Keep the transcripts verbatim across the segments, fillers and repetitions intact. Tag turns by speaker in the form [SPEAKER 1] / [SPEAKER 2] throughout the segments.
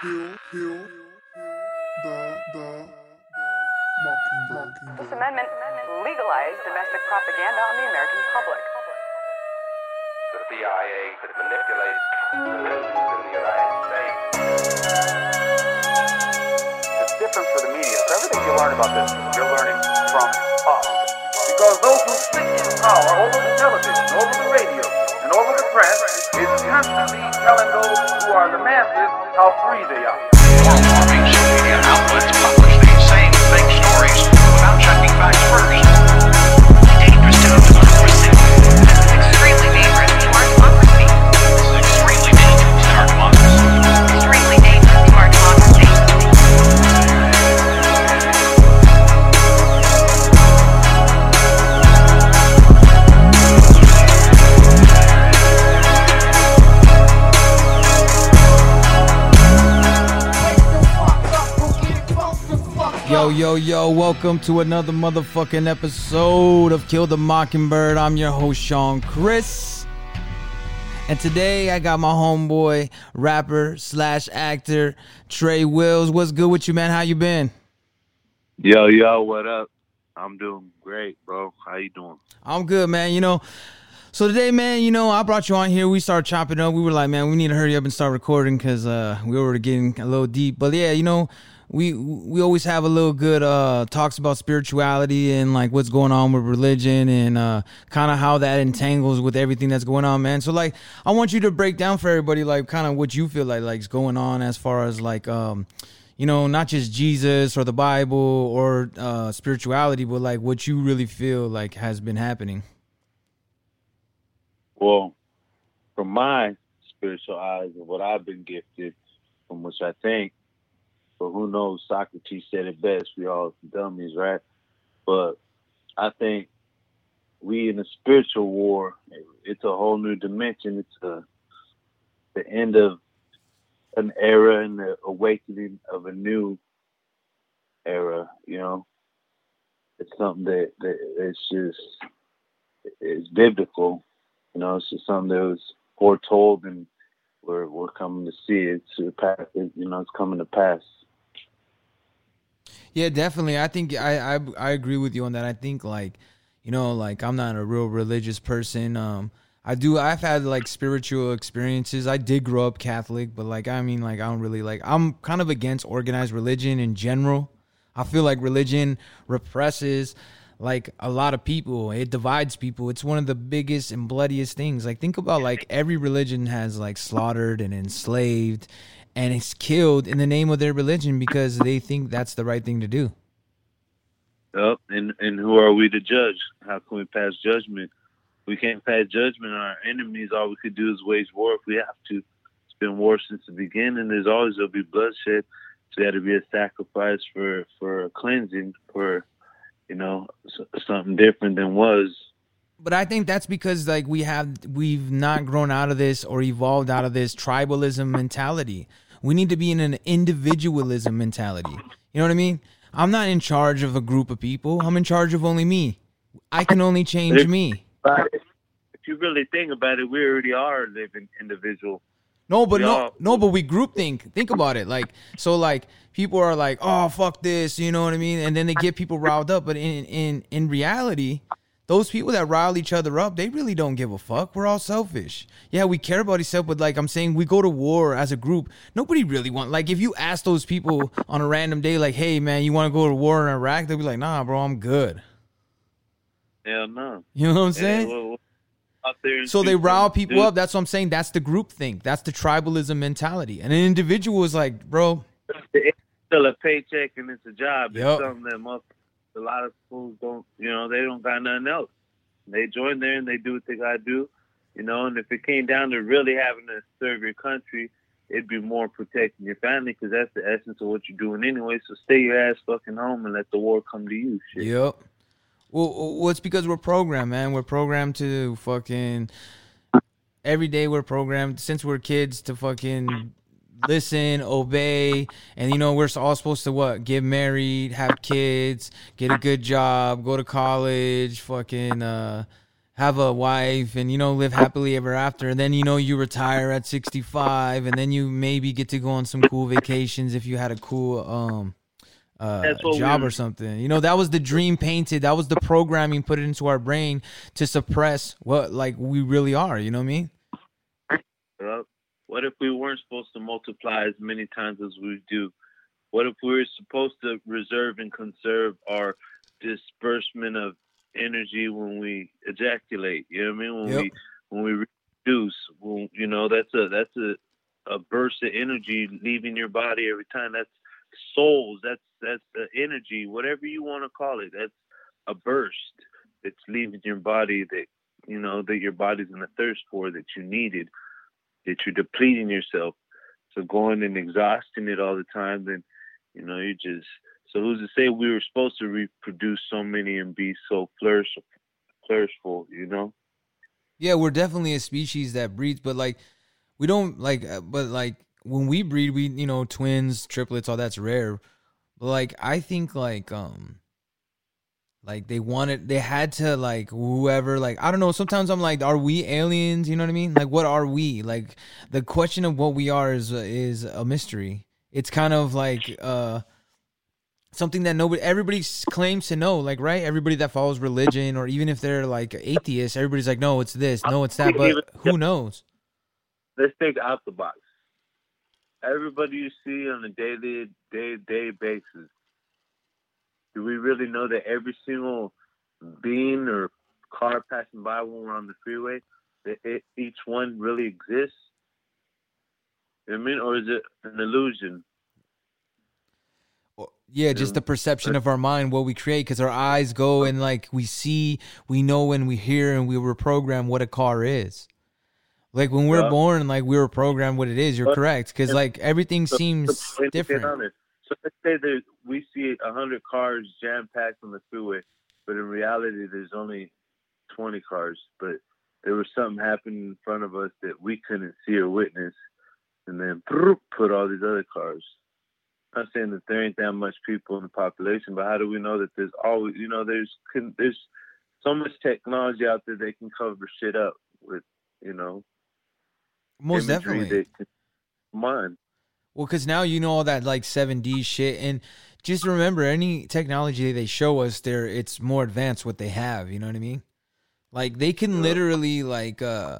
[SPEAKER 1] kill, kill the, the, mockingbird.
[SPEAKER 2] This amendment legalized domestic propaganda on the American public.
[SPEAKER 3] The C I A could manipulate the news in the United States. It's different for the media. So everything you learn about this, you're learning from us.
[SPEAKER 4] Because those who sit in power over the television, over the radio, and over the press is constantly telling those who are the masses how free they are.
[SPEAKER 5] Warmongering social media outlets publish these same fake stories without checking facts first.
[SPEAKER 6] Dangerous to democracy. This is extremely dangerous to our democracy.
[SPEAKER 5] This is extremely dangerous to our democracy.
[SPEAKER 6] Extremely dangerous to our democracy.
[SPEAKER 7] Yo, yo, yo, welcome to another motherfucking episode of Kill the Mockingbird. I'm your host, Sean Chris. And today I got my homeboy, rapper slash actor, Trey Wills. What's good with you, man? How you been?
[SPEAKER 8] Yo, yo, what up? I'm doing great, bro. How you doing?
[SPEAKER 7] I'm good, man. You know, so today, man, you know, I brought you on here. We started chopping up. We were like, man, we need to hurry up and start recording because uh, we were getting a little deep. But yeah, you know, we we always have a little good uh, talks about spirituality and like what's going on with religion and uh, kind of how that entangles with everything that's going on, man. So like, I want you to break down for everybody like kind of what you feel like like is going on as far as like um, you know, not just Jesus or the Bible or uh, spirituality, but like what you really feel like has been happening.
[SPEAKER 8] Well, from my spiritual eyes and what I've been gifted, from which I think, but who knows, Socrates said it best, we all dummies, right? But I think we in a spiritual war, it's a whole new dimension. It's a, the end of an era and the awakening of a new era, you know? It's something that, that it's just, it's biblical. You know, it's just something that was foretold and we're, we're coming to see it. To pass, you know, it's coming to pass.
[SPEAKER 7] Yeah, definitely. I think I, I I agree with you on that. I think like, you know, like I'm not a real religious person. Um, I do. I've had like spiritual experiences. I did grow up Catholic, but like I mean, like I don't really like. I'm kind of against organized religion in general. I feel like religion represses like a lot of people. It divides people. It's one of the biggest and bloodiest things. Like think about like every religion has like slaughtered and enslaved and it's killed in the name of their religion because they think that's the right thing to do.
[SPEAKER 8] Yep, and, and who are we to judge? How can we pass judgment? We can't pass judgment on our enemies. All we could do is wage war if we have to. It's been war since the beginning. There's always going to be bloodshed. So there got to be a sacrifice for, for cleansing, for, you know, something different than was.
[SPEAKER 7] But I think that's because like we have we've not grown out of this or evolved out of this tribalism mentality. We need to be in an individualism mentality. You know what I mean? I'm not in charge of a group of people. I'm in charge of only me. I can only change
[SPEAKER 8] if,
[SPEAKER 7] me.
[SPEAKER 8] If you really think about it, we already are living individual.
[SPEAKER 7] No, but
[SPEAKER 8] we
[SPEAKER 7] no,
[SPEAKER 8] all,
[SPEAKER 7] no, but we group think. Think about it. Like, so like people are like, oh, fuck this. You know what I mean? And then they get people riled up. But in, in, in reality, those people that rile each other up, they really don't give a fuck. We're all selfish. Yeah, we care about each other, but like I'm saying, we go to war as a group. Nobody really want. Like if you ask those people on a random day, like, hey man, you want to go to war in Iraq? They'll be like, nah, bro, I'm good.
[SPEAKER 8] Hell no.
[SPEAKER 7] You know what I'm saying?
[SPEAKER 8] Yeah, well, well, out there
[SPEAKER 7] so they rile people
[SPEAKER 8] dude.
[SPEAKER 7] up. That's what I'm saying. That's the group thing. That's the tribalism mentality. And an individual is like, bro,
[SPEAKER 8] it's still a paycheck and it's a job.
[SPEAKER 7] Yep.
[SPEAKER 8] It's something that most. A lot of schools don't, you know, they don't got nothing else. They join there and they do what they got to do, you know, and if it came down to really having to serve your country, it'd be more protecting your family because that's the essence of what you're doing anyway. So stay your ass fucking home and let the war come to you. Shit.
[SPEAKER 7] Yep. Well, well, it's because we're programmed, man. We're programmed to fucking, every day we're programmed, since we're kids, to fucking listen, obey, and you know we're all supposed to what? Get married, have kids, get a good job, go to college, fucking uh, have a wife and, you know, live happily ever after. And then, you know, you retire at sixty-five and then you maybe get to go on some cool vacations if you had a cool um uh
[SPEAKER 8] That's what
[SPEAKER 7] job
[SPEAKER 8] we-
[SPEAKER 7] or something. You know, that was the dream painted. That was the programming put it into our brain to suppress what like we really are. You know what I mean?
[SPEAKER 8] Well, what if we weren't supposed to multiply as many times as we do? What if we were supposed to reserve and conserve our disbursement of energy when we ejaculate? You know what I mean? When
[SPEAKER 7] Yep.
[SPEAKER 8] we when we reproduce, when, you know, that's a that's a, a burst of energy leaving your body every time. That's souls. That's that's the energy, whatever you want to call it. That's a burst that's leaving your body that you know that your body's in a thirst for, that you needed, that you're depleting yourself. So going and exhausting it all the time, then you know you just. So who's to say we were supposed to reproduce so many and be so flourish, flourishful? You know.
[SPEAKER 7] Yeah, we're definitely a species that breeds, but like we don't like, uh, but like when we breed, we, you know, twins, triplets, all that's rare. But like, I think like, um, like they wanted, they had to like whoever, like, I don't know. Sometimes I'm like, are we aliens? You know what I mean? Like, what are we? Like the question of what we are is, is a mystery. It's kind of like, uh, something that nobody, everybody s- claims to know, like, right? Everybody that follows religion, or even if they're like atheists, everybody's like, no, it's this, no, it's that, but who knows?
[SPEAKER 8] Let's think out the box. Everybody you see on a daily, day day basis, do we really know that every single being or car passing by when we're on the freeway, that it, each one really exists? You know what I mean? Or is it an illusion?
[SPEAKER 7] Yeah, just the perception of our mind, what we create, because our eyes go and like we see, we know, and we hear, and we were programmed what a car is. Like when we're
[SPEAKER 8] Yeah.
[SPEAKER 7] born, like we were programmed what it is. You're
[SPEAKER 8] But-
[SPEAKER 7] correct, because like everything
[SPEAKER 8] So-
[SPEAKER 7] seems
[SPEAKER 8] so let me get
[SPEAKER 7] different.
[SPEAKER 8] honest. So let's say that we see a hundred cars jam packed on the freeway, but in reality, there's only twenty cars. But there was something happening in front of us that we couldn't see or witness, and then put all these other cars. I'm not saying that there ain't that much people in the population, but how do we know that there's always, you know, there's can, there's so much technology out there they can cover shit up with, you know,
[SPEAKER 7] Most
[SPEAKER 8] imagery
[SPEAKER 7] definitely.
[SPEAKER 8] that can, come on.
[SPEAKER 7] Well, because now you know all that like seven D shit, and just remember, any technology they show us, there it's more advanced what they have. You know what I mean? Like they can literally like, uh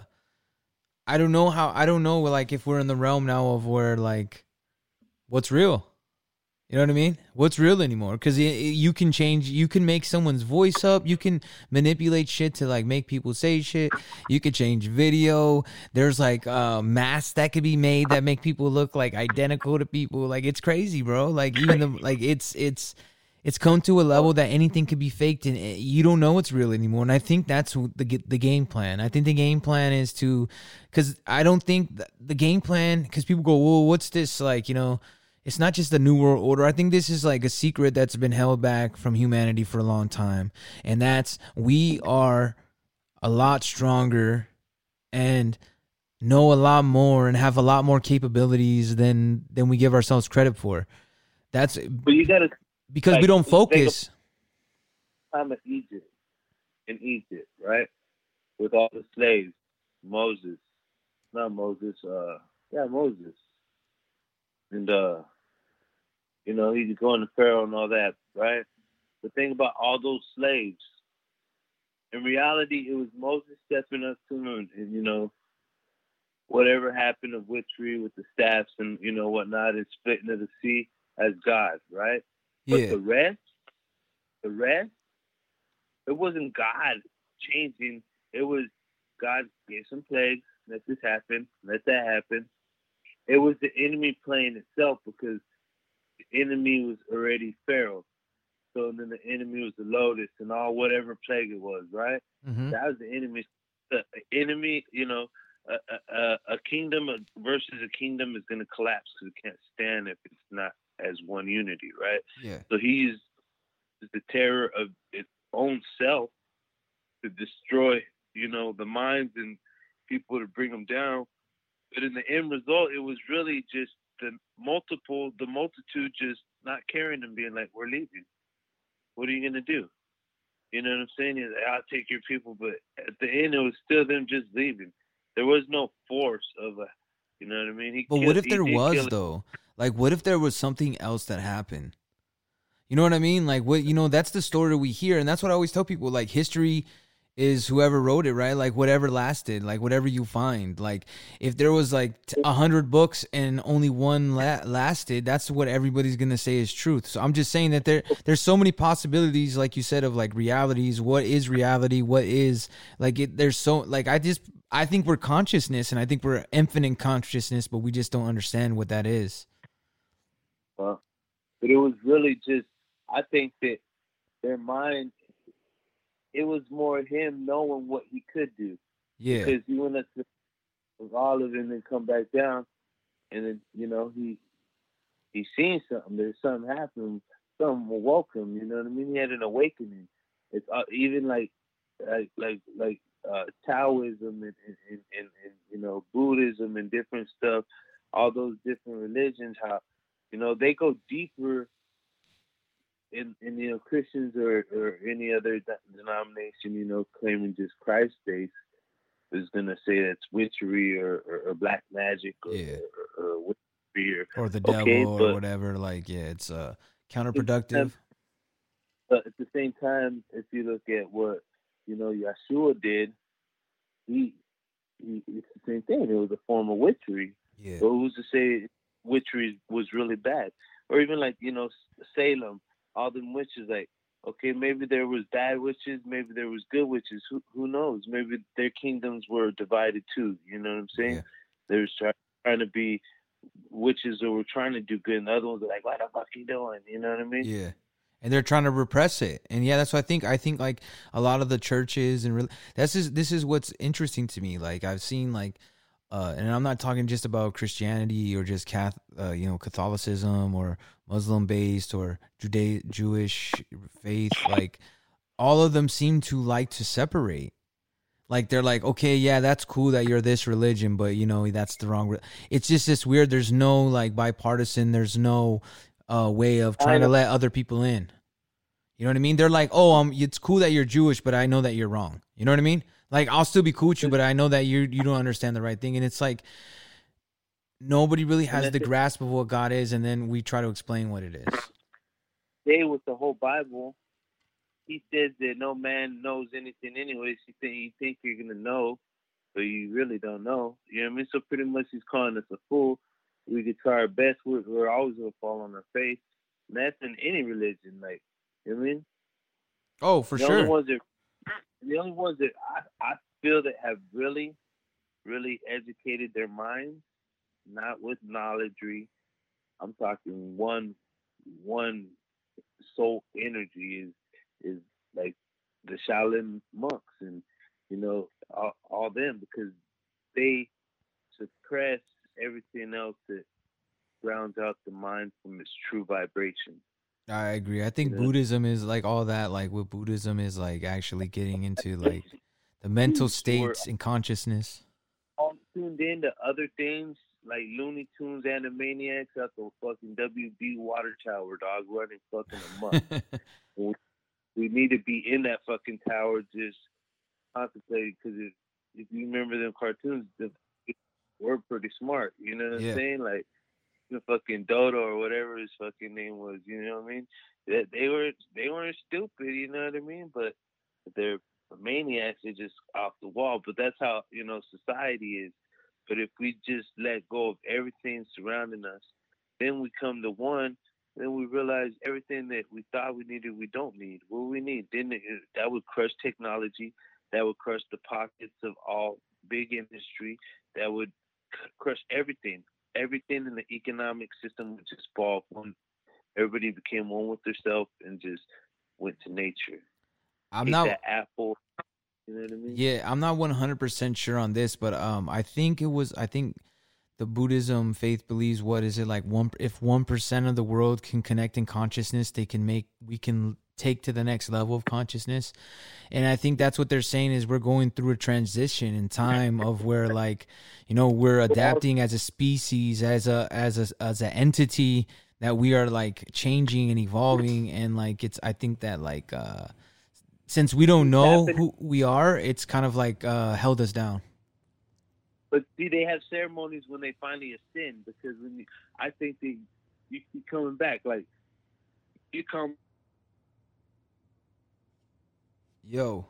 [SPEAKER 7] I don't know how, I don't know like if we're in the realm now of where like what's real. You know what I mean? What's real anymore? Because you can change, you can make someone's voice up. You can manipulate shit to like make people say shit. You could change video. There's like uh, masks that could be made that make people look like identical to people. Like it's crazy, bro. Like even the like it's it's it's come to a level that anything could be faked and you don't know it's real anymore. And I think that's the the game plan. I think the game plan is to, because I don't think the game plan, because people go, well, what's this like? You know. It's not just the New World Order. I think this is like a secret that's been held back from humanity for a long time. And that's we are a lot stronger and know a lot more and have a lot more capabilities than than we give ourselves credit for. That's
[SPEAKER 8] But you gotta
[SPEAKER 7] because we
[SPEAKER 8] like,
[SPEAKER 7] don't
[SPEAKER 8] think
[SPEAKER 7] focus.
[SPEAKER 8] time of Egypt, in Egypt, right? With all the slaves, Moses, not Moses, uh, yeah, Moses. And, uh, you know, he's going to Pharaoh and all that, right? The thing about all those slaves, in reality, it was Moses stepping up to him, and, you know, whatever happened of witchery with the staffs and, you know, whatnot, and splitting of the sea as God, right? But
[SPEAKER 7] Yeah.
[SPEAKER 8] the rest, the rest, it wasn't God changing. It was God gave some plagues, let this happen, let that happen. It was the enemy playing itself because the enemy was already Pharaoh. So then the enemy was the lotus and all whatever plague it was, right?
[SPEAKER 7] Mhm.
[SPEAKER 8] That was the enemy. The enemy, you know, a, a, a kingdom versus a kingdom is going to collapse because it can't stand if it's not as one unity, right?
[SPEAKER 7] Yeah.
[SPEAKER 8] So he used the terror of its own self to destroy, you know, the minds and people to bring them down. But in the end result, it was really just the multiple, the multitude just not caring and being like, we're leaving. What are you going to do? You know what I'm saying? He's like, I'll take your people. But at the end, it was still them just leaving. There was no force of a, you know what I mean? He
[SPEAKER 7] But
[SPEAKER 8] killed,
[SPEAKER 7] what if
[SPEAKER 8] he
[SPEAKER 7] there
[SPEAKER 8] did
[SPEAKER 7] was
[SPEAKER 8] kill it.
[SPEAKER 7] though? Like, what if there was something else that happened? You know what I mean? Like, what you know, that's the story we hear, and that's what I always tell people. Like, history is whoever wrote it, right? Like, whatever lasted, like whatever you find. Like, if there was like a hundred books and only one la- lasted, that's what everybody's gonna say is truth. So I'm just saying that there, there's so many possibilities, like you said, of like realities. What is reality? What is like it? There's so like I just I think we're consciousness, and I think we're infinite consciousness, but we just don't understand what that is.
[SPEAKER 8] Well, but it was really just, I think that their mind, it was more him knowing what he could do.
[SPEAKER 7] Yeah.
[SPEAKER 8] Because he went up to with all of it and then come back down, and then, you know, he he seen something. There's something happened. Something awoke him. You know what I mean? He had an awakening. It's uh, even like like like like uh, Taoism and, and, and, and, and you know, Buddhism and different stuff. All those different religions, how, you know, they go deeper in, in you know, Christians or, or any other denomination, you know, claiming just Christ-based is going to say that's witchery or, or, or black magic or,
[SPEAKER 7] Yeah.
[SPEAKER 8] or, or witchery or,
[SPEAKER 7] Or the
[SPEAKER 8] okay,
[SPEAKER 7] devil or
[SPEAKER 8] but-
[SPEAKER 7] whatever. Like, yeah, it's uh, counterproductive.
[SPEAKER 8] But at the same time, if you look at what, you know, Yeshua did, he, he it's the same thing. It was a form of witchery.
[SPEAKER 7] Yeah.
[SPEAKER 8] So who's to say witchery was really bad? Or even like, you know, Salem, all them witches, like, okay, maybe there was bad witches, maybe there was good witches. Who who knows? Maybe their kingdoms were divided too. You know what I'm saying?
[SPEAKER 7] Yeah.
[SPEAKER 8] There's try, trying to be witches who were trying to do good, and the other ones are like, what the fuck you doing? You know what I mean?
[SPEAKER 7] Yeah. And they're trying to repress it. And yeah, that's what I think. I think like a lot of the churches and re- that's just, this is what's interesting to me. Like I've seen like, uh, and I'm not talking just about Christianity or just Cath, uh, you know, Catholicism or Muslim based or Juda- Jewish faith. Like all of them seem to like to separate. Like they're like, okay, yeah, that's cool that you're this religion, but you know, that's the wrong. Re-. It's just this weird. There's no like bipartisan. There's no uh, way of trying to let other people in. You know what I mean? They're like, oh, um, it's cool that you're Jewish, but I know that you're wrong. You know what I mean? Like, I'll still be cool with you, but I know that you you don't understand the right thing. And it's like nobody really has the grasp of what God is, and then we try to explain what it is.
[SPEAKER 8] Today with the whole Bible, he says that no man knows anything anyways. You think, you think you're going to know, but you really don't know. You know what I mean? So pretty much he's calling us a fool. We could try our best. We're, we're always going to fall on our face. And that's in any religion. Like, you know what I mean?
[SPEAKER 7] Oh, for
[SPEAKER 8] the
[SPEAKER 7] sure.
[SPEAKER 8] Only ones that, the only ones that I, I feel that have really, really educated their minds, not with knowledgery. I'm talking one, one soul energy is is like the Shaolin monks and, you know, all, all them, because they suppress everything else that grounds out the mind from its true vibration.
[SPEAKER 7] I agree. I think
[SPEAKER 8] Yeah.
[SPEAKER 7] Buddhism is like all that. Like what Buddhism is like actually getting into like the mental states and consciousness.
[SPEAKER 8] All tuned in to other things like Looney Tunes, Animaniacs at the fucking W B water tower, dog, running fucking amok. we, we need to be in that fucking tower just contemplating, because if, if you remember them cartoons, the, we're pretty smart. You know what
[SPEAKER 7] Yeah.
[SPEAKER 8] I'm saying? Like the fucking Dodo or whatever his fucking name was. You know what I mean? They, they were they weren't stupid. You know what I mean? But they're maniacs. They're just off the wall. But that's how, you know, society is. But if we just let go of everything surrounding us, then we come to one. Then we realize everything that we thought we needed, we don't need. What we need, then it, that would crush technology. That would crush the pockets of all big industry. That would c- crush everything. Everything in the economic system would just fall when everybody became one with themselves and just went to nature.
[SPEAKER 7] I'm
[SPEAKER 8] Take
[SPEAKER 7] not.
[SPEAKER 8] that apple. You know what I mean?
[SPEAKER 7] Yeah, I'm not one hundred percent sure on this, but um, I think it was. I think the Buddhism faith believes, what is it like? One, if one percent of the world can connect in consciousness, they can make. We can take to the next level of consciousness, and I think that's what they're saying is we're going through a transition in time of where, like, you know, we're adapting as a species, as a as a as an entity, that we are like changing and evolving, and like it's. I think that like uh. since we don't know
[SPEAKER 8] happened-
[SPEAKER 7] who we are, it's kind of like uh, held us down.
[SPEAKER 8] But see, they have ceremonies when they finally ascend, because when you, I think they you keep coming back. Like you come.
[SPEAKER 7] Yo.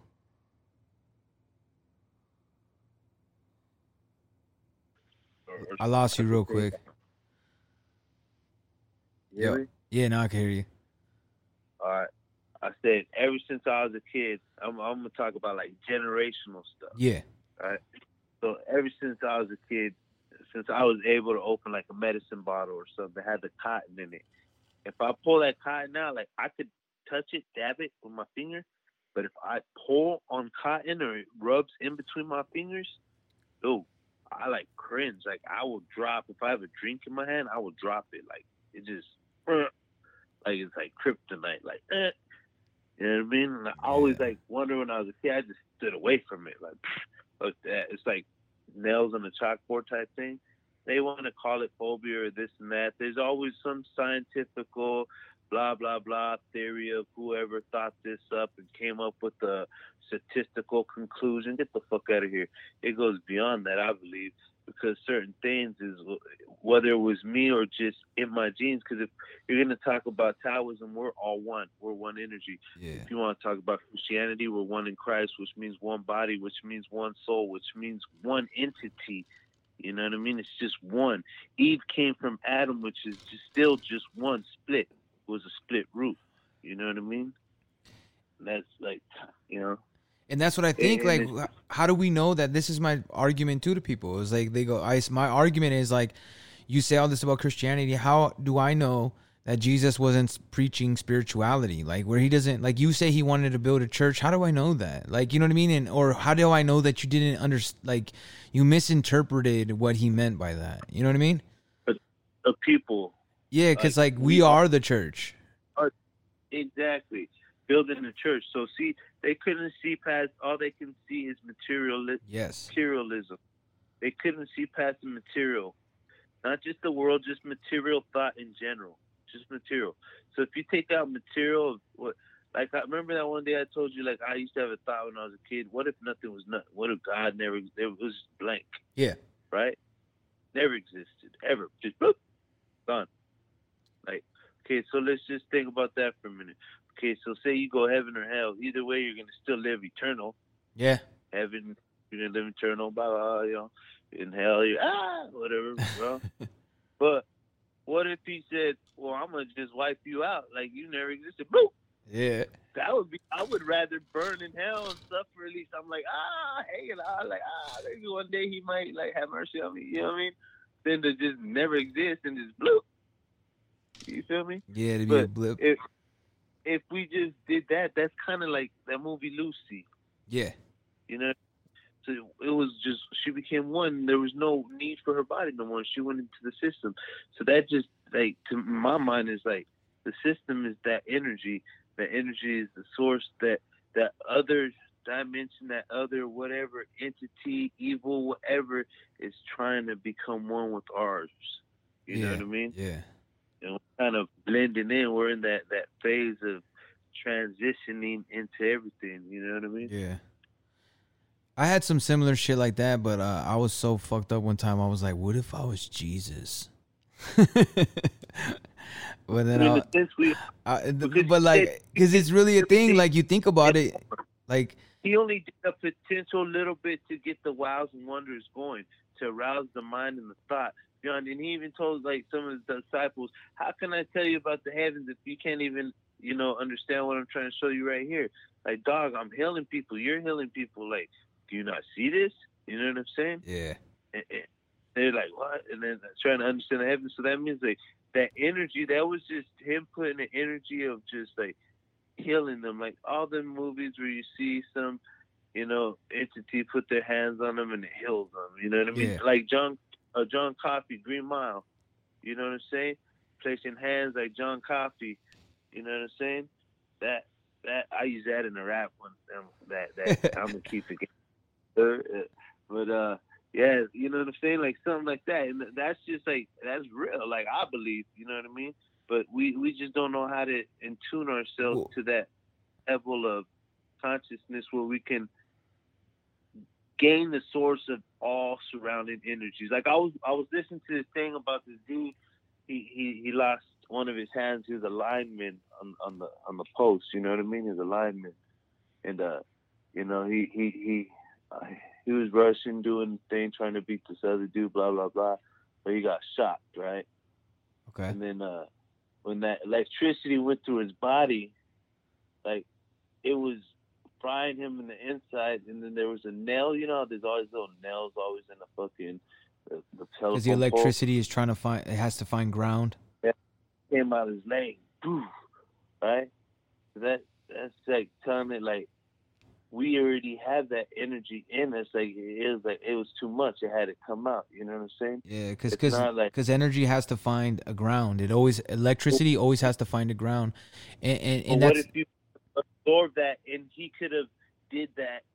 [SPEAKER 7] I lost you real quick.
[SPEAKER 8] You hear me?
[SPEAKER 7] Yeah, now I can hear you.
[SPEAKER 8] All right. I said ever since I was a kid, I'm, I'm gonna talk about like generational stuff.
[SPEAKER 7] Yeah.
[SPEAKER 8] Right. So ever since I was a kid, since I was able to open like a medicine bottle or something that had the cotton in it, if I pull that cotton out, like I could touch it, dab it with my finger, but if I pull on cotton or it rubs in between my fingers, oh, I like cringe. Like I will drop if I have a drink in my hand, I will drop it. Like it just uh, like it's like kryptonite. Like eh. You know what I mean? And I always like wonder when I was a kid, I just stood away from it. Like like that. It's like nails on a chalkboard type thing. They want to call it phobia or this and that. There's always some scientifical blah blah blah theory of whoever thought this up and came up with the statistical conclusion. Get the fuck out of here. It goes beyond that, I believe, because certain things is whether it was me or just in my genes. Because if you're going to talk about Taoism, we're all one. We're one energy.
[SPEAKER 7] Yeah.
[SPEAKER 8] If you want to talk about Christianity, we're one in Christ, which means one body, which means one soul, which means one entity. You know what I mean? It's just one. Eve came from Adam, which is just still just one split. It was a split root. You know what I mean? That's like, you know.
[SPEAKER 7] And that's what I think.
[SPEAKER 8] And
[SPEAKER 7] Like,
[SPEAKER 8] it's-
[SPEAKER 7] how do we know that this is my argument too to people? It's like they go, I, my argument is like, you say all this about Christianity. How do I know that Jesus wasn't preaching spirituality? Like, where he doesn't, like you say he wanted to build a church. How do I know that? Like, you know what I mean? And or how do I know that you didn't under, like, you misinterpreted what he meant by that? You know what I mean?
[SPEAKER 8] The people.
[SPEAKER 7] Yeah, because
[SPEAKER 8] Like,
[SPEAKER 7] like we
[SPEAKER 8] we are-
[SPEAKER 7] are the church.
[SPEAKER 8] Exactly. Building the church. So see, they couldn't see past, all they can see is materiali-
[SPEAKER 7] Yes.
[SPEAKER 8] materialism. They couldn't see past the material. Not just the world, just material thought in general. Just material. So if you take out material, what, like I remember that one day I told you, like I used to have a thought when I was a kid. What if nothing was nothing? What if God never? It was blank.
[SPEAKER 7] Yeah.
[SPEAKER 8] Right. Never existed ever. Just boop, gone. Like okay, so let's just think about that for a minute. Okay, so say you go heaven or hell. Either way, you're gonna still live eternal.
[SPEAKER 7] Yeah.
[SPEAKER 8] Heaven, you're gonna live eternal. Blah blah. You know, in hell, you ah whatever, bro. But what if he said, "Well, I'm gonna just wipe you out, like you never existed"? Boop.
[SPEAKER 7] Yeah.
[SPEAKER 8] That would be. I would rather burn in hell and suffer. At least I'm like, ah, hey, ah, like ah, maybe one day he might like have mercy on me. You know what I mean? Than to just never exist and just bloop. You feel me?
[SPEAKER 7] Yeah, to be a
[SPEAKER 8] But
[SPEAKER 7] blip.
[SPEAKER 8] if if we just did that, that's kind of like that movie Lucy.
[SPEAKER 7] Yeah.
[SPEAKER 8] You know, so it was just she became one. There was no need for her body no more. She went into the system. So that just like to my mind is like the system is that energy. The energy is the source that that other dimension, that other whatever entity, evil, whatever is trying to become one with ours. You
[SPEAKER 7] yeah.
[SPEAKER 8] know what I mean?
[SPEAKER 7] Yeah.
[SPEAKER 8] And we're kind of blending in. We're in that, that phase of transitioning into everything. You know what I mean?
[SPEAKER 7] Yeah. I had some similar shit like that, but uh, I was so fucked up one time. I was like, what if I was Jesus? But then
[SPEAKER 8] I mean,
[SPEAKER 7] I,
[SPEAKER 8] in a sense, we,
[SPEAKER 7] I,
[SPEAKER 8] because
[SPEAKER 7] but like, because it's really a thing. Like you think about it, like
[SPEAKER 8] he only did a potential little bit to get the wows and wonders going, to arouse the mind and the thought. Beyond, and he even told like some of his disciples, "How can I tell you about the heavens if you can't even, you know, understand what I'm trying to show you right here? Like, dog, I'm healing people. You're healing people. Like, do you not see this? You know what I'm saying?"
[SPEAKER 7] yeah,
[SPEAKER 8] And, and they're like, "What?" And then trying to understand the heavens. So that means like that energy. That was just him putting the energy of just like healing them. Like all the movies where you see some, you know, entity put their hands on them and it heals them. You know what I mean?
[SPEAKER 7] Yeah.
[SPEAKER 8] Like John. Uh, John Coffey, Green Mile, you know what I'm saying? Placing hands like John Coffey, you know what I'm saying? That that I use that in the rap one. Um, that that I'm gonna keep it. Uh, but uh, yeah, you know what I'm saying? Like something like that, and that's just like that's real. Like I believe, you know what I mean? But we we just don't know how to in tune ourselves
[SPEAKER 7] Cool.
[SPEAKER 8] to that level of consciousness where we can gain the source of all surrounding energies. Like I was, I was listening to this thing about this dude. He he he lost one of his hands. He was a lineman on on the on the post. You know what I mean? He was a lineman, and uh, you know, he he he uh, he was rushing, doing the thing, trying to beat this other dude. Blah blah blah. But he got shot, right?
[SPEAKER 7] Okay.
[SPEAKER 8] And then uh, when that electricity went through his body, like it was frying him in the inside, and then there was a nail. You know, there's always little nails always in the fucking the, the telephone
[SPEAKER 7] Because the electricity pole. is trying to find, it has to find ground.
[SPEAKER 8] Yeah, came out of his leg, Boof, right? That that's like telling it like we already have that energy in us. Like it was like it was too much. It had to come out. You know what I'm saying?
[SPEAKER 7] Yeah, because
[SPEAKER 8] It's
[SPEAKER 7] because
[SPEAKER 8] not like-
[SPEAKER 7] energy has to find a ground. It always electricity always has to find a ground, and and, and
[SPEAKER 8] But what
[SPEAKER 7] that's
[SPEAKER 8] if you absorb that, and he could have did that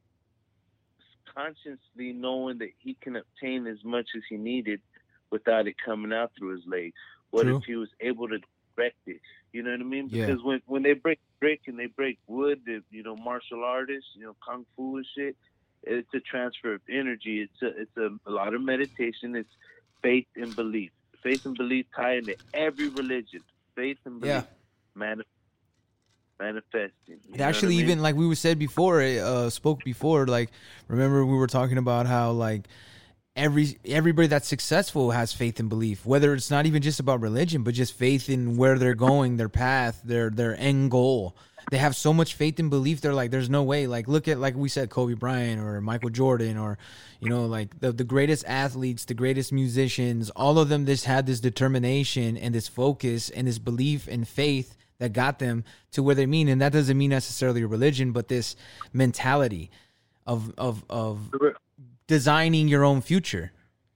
[SPEAKER 8] consciously, knowing that he can obtain as much as he needed without it coming out through his leg? What
[SPEAKER 7] True.
[SPEAKER 8] if he was able to direct it? You know what I mean?
[SPEAKER 7] Yeah.
[SPEAKER 8] Because when, when they break brick and they break wood, the, you know, martial artists, you know, kung fu and shit, it's a transfer of energy. It's a, it's a, a lot of meditation. It's faith and belief. Faith and belief tie into every religion. Faith and belief.
[SPEAKER 7] Yeah.
[SPEAKER 8] Manif- manifesting. You
[SPEAKER 7] It
[SPEAKER 8] know
[SPEAKER 7] actually
[SPEAKER 8] what I mean?
[SPEAKER 7] even like we said before, it, uh, spoke before. Like, remember we were talking about how like every everybody that's successful has faith and belief. Whether it's not even just about religion, but just faith in where they're going, their path, their their end goal. They have so much faith and belief. They're like, there's no way. Like, look at like we said, Kobe Bryant or Michael Jordan or, you know, like the the greatest athletes, the greatest musicians. All of them just had this determination and this focus and this belief and faith that got them to where they mean. And that doesn't mean necessarily a religion, but this mentality of of of
[SPEAKER 8] Remember,
[SPEAKER 7] designing your own future.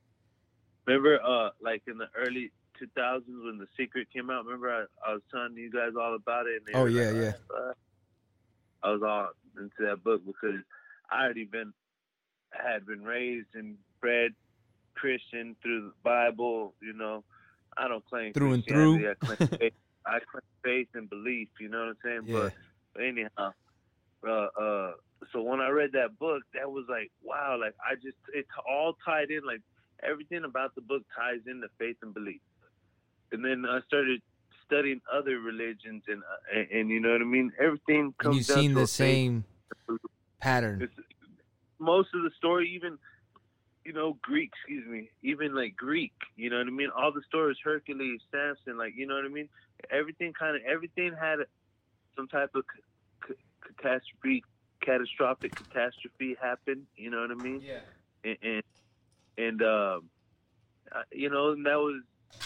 [SPEAKER 8] remember uh, like in the early two thousands when The Secret came out, remember I, I was telling you guys all about it? And they
[SPEAKER 7] Oh,
[SPEAKER 8] were
[SPEAKER 7] yeah,
[SPEAKER 8] like,
[SPEAKER 7] yeah.
[SPEAKER 8] "Uh, I was all into that book because I already been, had been raised and bred Christian through the Bible, you know. I don't claim
[SPEAKER 7] Through and
[SPEAKER 8] Christianity,
[SPEAKER 7] through.
[SPEAKER 8] I claim faith, I claim faith and belief, you know what I'm saying?
[SPEAKER 7] Yeah.
[SPEAKER 8] But, but anyhow, uh, uh, so when I read that book, that was like, wow, like I just, it all tied in, like everything about the book ties into faith and belief. And then I started studying other religions, and uh, and, and you know what I mean. Everything
[SPEAKER 7] And
[SPEAKER 8] comes
[SPEAKER 7] you've
[SPEAKER 8] down
[SPEAKER 7] seen
[SPEAKER 8] to
[SPEAKER 7] the
[SPEAKER 8] a faith.
[SPEAKER 7] same pattern.
[SPEAKER 8] It's, most of the story, even you know Greek, excuse me, even like Greek. You know what I mean. All the stories, Hercules, Samson, like you know what I mean. Everything kind of everything had some type of c- c- catastrophe, catastrophic catastrophe happen. You know what I mean.
[SPEAKER 7] Yeah.
[SPEAKER 8] And and, and um, uh, you know, and that was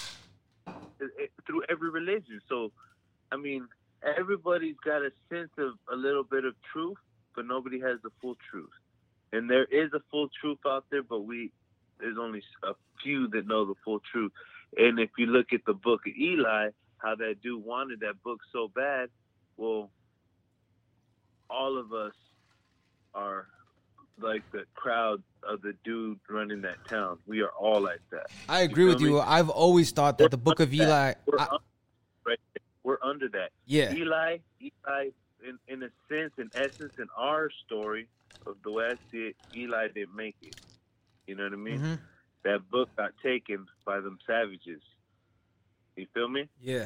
[SPEAKER 8] it, it, through every religion. So, I mean, everybody's got a sense of a little bit of truth, but nobody has the full truth. And there is a full truth out there, but we there's only a few that know the full truth. And if you look at the book of Eli, how that dude wanted that book so bad, well, all of us are like the crowd of the dude running that town. We are all like that.
[SPEAKER 7] I agree with
[SPEAKER 8] feel
[SPEAKER 7] you.
[SPEAKER 8] me?
[SPEAKER 7] I've always thought that the book of
[SPEAKER 8] We're
[SPEAKER 7] Eli.
[SPEAKER 8] We're,
[SPEAKER 7] I-
[SPEAKER 8] under, right? We're under that.
[SPEAKER 7] yeah.
[SPEAKER 8] Eli, Eli, in, in a sense, in essence, in our story of the way I see it, Eli didn't make it. You know what I mean?
[SPEAKER 7] Mhm.
[SPEAKER 8] That book got taken by them savages. You feel me?
[SPEAKER 7] Yeah.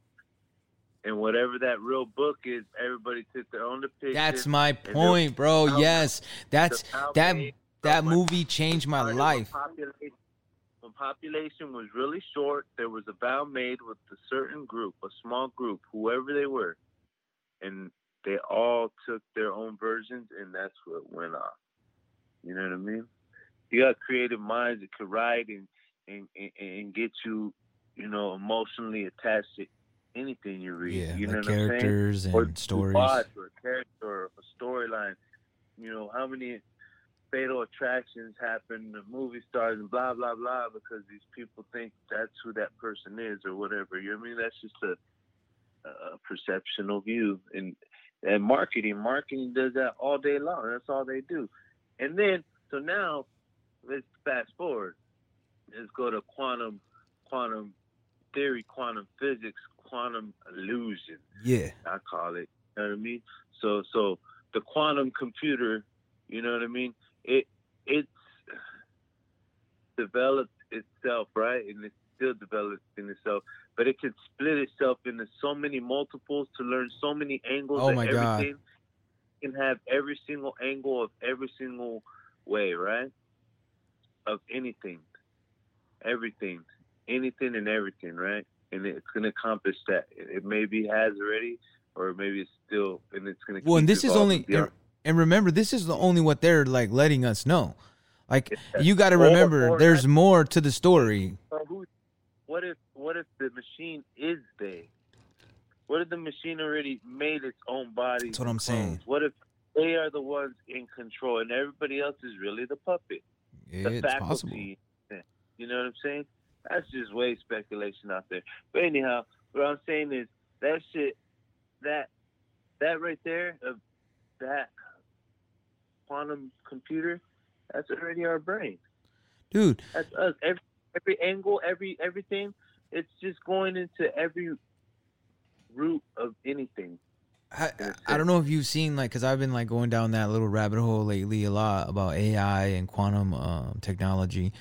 [SPEAKER 8] And whatever that real book is, everybody took their own depiction.
[SPEAKER 7] That's my
[SPEAKER 8] and they'll-
[SPEAKER 7] point, bro.
[SPEAKER 8] How-
[SPEAKER 7] Yes. That's
[SPEAKER 8] how
[SPEAKER 7] that
[SPEAKER 8] many-
[SPEAKER 7] that
[SPEAKER 8] how much-
[SPEAKER 7] movie changed my
[SPEAKER 8] When
[SPEAKER 7] life.
[SPEAKER 8] population, when population was really short, there was a vow made with a certain group, a small group, whoever they were, and they all took their own versions, and that's what went off. You know what I mean? You got creative minds that could write and and, and, and get you, you know, emotionally attached to anything you read.
[SPEAKER 7] Yeah,
[SPEAKER 8] you know
[SPEAKER 7] like
[SPEAKER 8] what I'm saying?
[SPEAKER 7] characters
[SPEAKER 8] Or
[SPEAKER 7] and stories.
[SPEAKER 8] plot or a character or a storyline. You know, how many fatal attractions happen to movie stars and blah, blah, blah, because these people think that's who that person is or whatever. You know what I mean? That's just a, a perceptional view. And, and marketing, marketing does that all day long. That's all they do. And then, so now, let's fast forward. Let's go to quantum, quantum theory, quantum physics, quantum illusion.
[SPEAKER 7] Yeah.
[SPEAKER 8] I call it. You know what I mean? So, so the quantum computer, you know what I mean? It it's developed itself, right? And it's still developing itself, but it could split itself into so many multiples to learn so many angles
[SPEAKER 7] Oh
[SPEAKER 8] of
[SPEAKER 7] my God.
[SPEAKER 8] everything. It can have every single angle of every single way, right? Of anything, everything, anything and everything, right? And it's going to accomplish that. It maybe has already, or maybe it's still, and it's going to.
[SPEAKER 7] Well, and this is only, and, and remember, this is the only what they're like letting us know. Like, you got to remember,
[SPEAKER 8] or
[SPEAKER 7] there's
[SPEAKER 8] that-
[SPEAKER 7] more to the story.
[SPEAKER 8] Or who- What if what if the machine is they? What if the machine already made its own body?
[SPEAKER 7] That's what I'm saying.
[SPEAKER 8] What if they are the ones in control and everybody else is really the puppet?
[SPEAKER 7] Yeah,
[SPEAKER 8] the
[SPEAKER 7] it's possible.
[SPEAKER 8] faculty. You know what I'm saying? That's just way speculation out there. But anyhow, what I'm saying is that shit, that that right there, of that quantum computer, that's already our brain.
[SPEAKER 7] Dude,
[SPEAKER 8] That's us. Every every angle, every everything, it's just going into every root of anything.
[SPEAKER 7] I, I don't know if you've seen, like, because I've been like going down that little rabbit hole lately a lot about A I and quantum um, technology.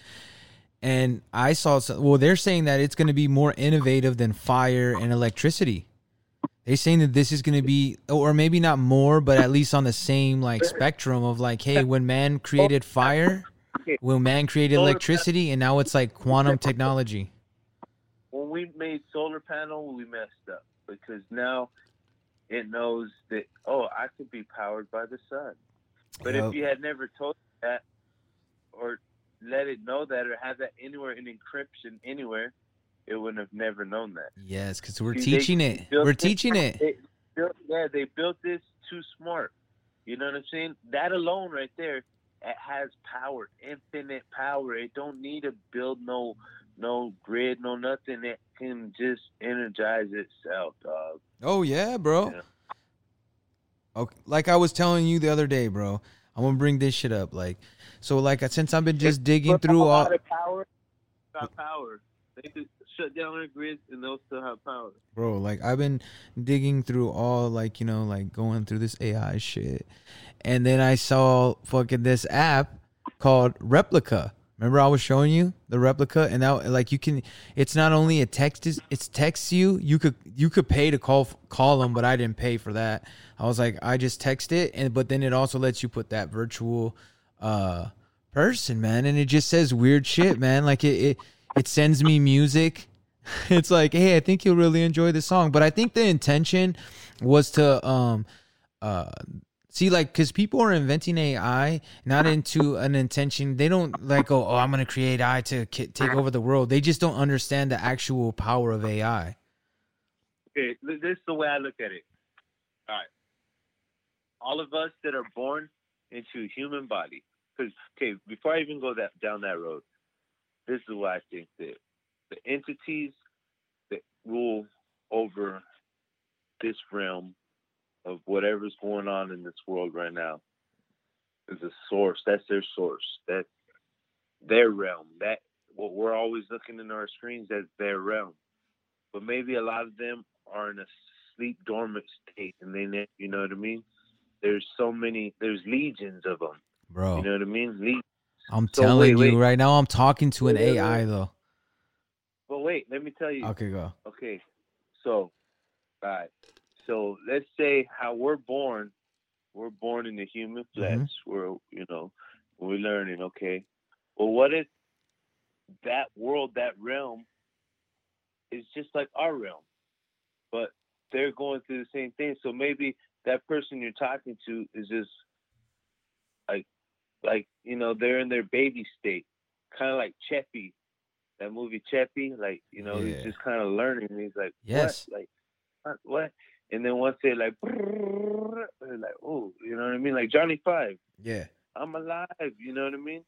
[SPEAKER 7] And I saw, some, well, they're saying that it's going to be more innovative than fire and electricity. They're saying that this is going to be, or maybe not more, but at least on the same like spectrum of like, hey, when man created fire, when man created electricity, and now it's like quantum technology.
[SPEAKER 8] When we made solar panel, we messed up because now it knows that, oh, I could be powered by the sun. But
[SPEAKER 7] Yep.
[SPEAKER 8] if you had never told it that, or let it know that, or have that anywhere in encryption anywhere, it wouldn't have never known that.
[SPEAKER 7] Yes, because we're
[SPEAKER 8] See,
[SPEAKER 7] teaching
[SPEAKER 8] they
[SPEAKER 7] it.
[SPEAKER 8] built
[SPEAKER 7] We're
[SPEAKER 8] this-
[SPEAKER 7] teaching it.
[SPEAKER 8] They built, yeah, they built this too smart. You know what I'm saying? That alone right there, it has power, infinite power. It don't need to build no no grid, no nothing. It can just energize itself, dog.
[SPEAKER 7] Oh yeah, bro.
[SPEAKER 8] Yeah.
[SPEAKER 7] Okay, like I was telling you the other day, bro. I'm gonna bring this shit up. Like, so like since I've been just digging
[SPEAKER 8] Put
[SPEAKER 7] through
[SPEAKER 8] a
[SPEAKER 7] all,
[SPEAKER 8] lot of power, got power. They could shut down their grids and they'll still have power.
[SPEAKER 7] bro. Like I've been digging through all, like, you know, like going through this A I shit, and then I saw fucking this app called Replica. Remember I was showing you the Replica, and now like you can, it's not only a text, it's texts you. You could you could pay to call call them, but I didn't pay for that. I was like, I just text it, and but then it also lets you put that virtual uh person, man, and it just says weird shit, man. Like it it, it sends me music. It's like, hey, I think you'll really enjoy this song, but I think the intention was to um uh. See, like, because people are inventing A I not into an intention. They don't like, oh, oh I'm going to create A I to ki- take over the world. They just don't understand the actual power of A I.
[SPEAKER 8] Okay, th- this is the way I look at it. All right. All of us that are born into a human body. Because, okay, before I even go that down that road, this is what I think that the entities that rule over this realm of whatever's going on in this world right now is a source. That's their source. That's their realm. That what we're always looking in our screens, that's their realm. But maybe a lot of them are in a sleep dormant state, and they, ne- you know what I mean? There's so many. There's legions of them.
[SPEAKER 7] Bro,
[SPEAKER 8] You know what I mean? Le-
[SPEAKER 7] I'm
[SPEAKER 8] So
[SPEAKER 7] telling
[SPEAKER 8] wait,
[SPEAKER 7] you
[SPEAKER 8] wait.
[SPEAKER 7] right now, I'm talking to an
[SPEAKER 8] Wait, wait,
[SPEAKER 7] A I,
[SPEAKER 8] wait.
[SPEAKER 7] though.
[SPEAKER 8] but wait, let me tell you.
[SPEAKER 7] Okay, go.
[SPEAKER 8] Okay, so, all right. So let's say how we're born. We're born in the human flesh.
[SPEAKER 7] Mm-hmm.
[SPEAKER 8] We're, you know, we're learning. Okay. Well, what if that world, that realm, is just like our realm, but they're going through the same thing? So maybe that person you're talking to is just like, like you know, they're in their baby state, kind of like Cheppy, that movie Cheppy. Like, you know,
[SPEAKER 7] Yeah.
[SPEAKER 8] he's just kind of learning. And he's like,
[SPEAKER 7] Yes.
[SPEAKER 8] what? Like, what? what? And then once they like, they're like, oh, you know what I mean? Like Johnny Five,
[SPEAKER 7] Yeah.
[SPEAKER 8] I'm alive. You know what I mean?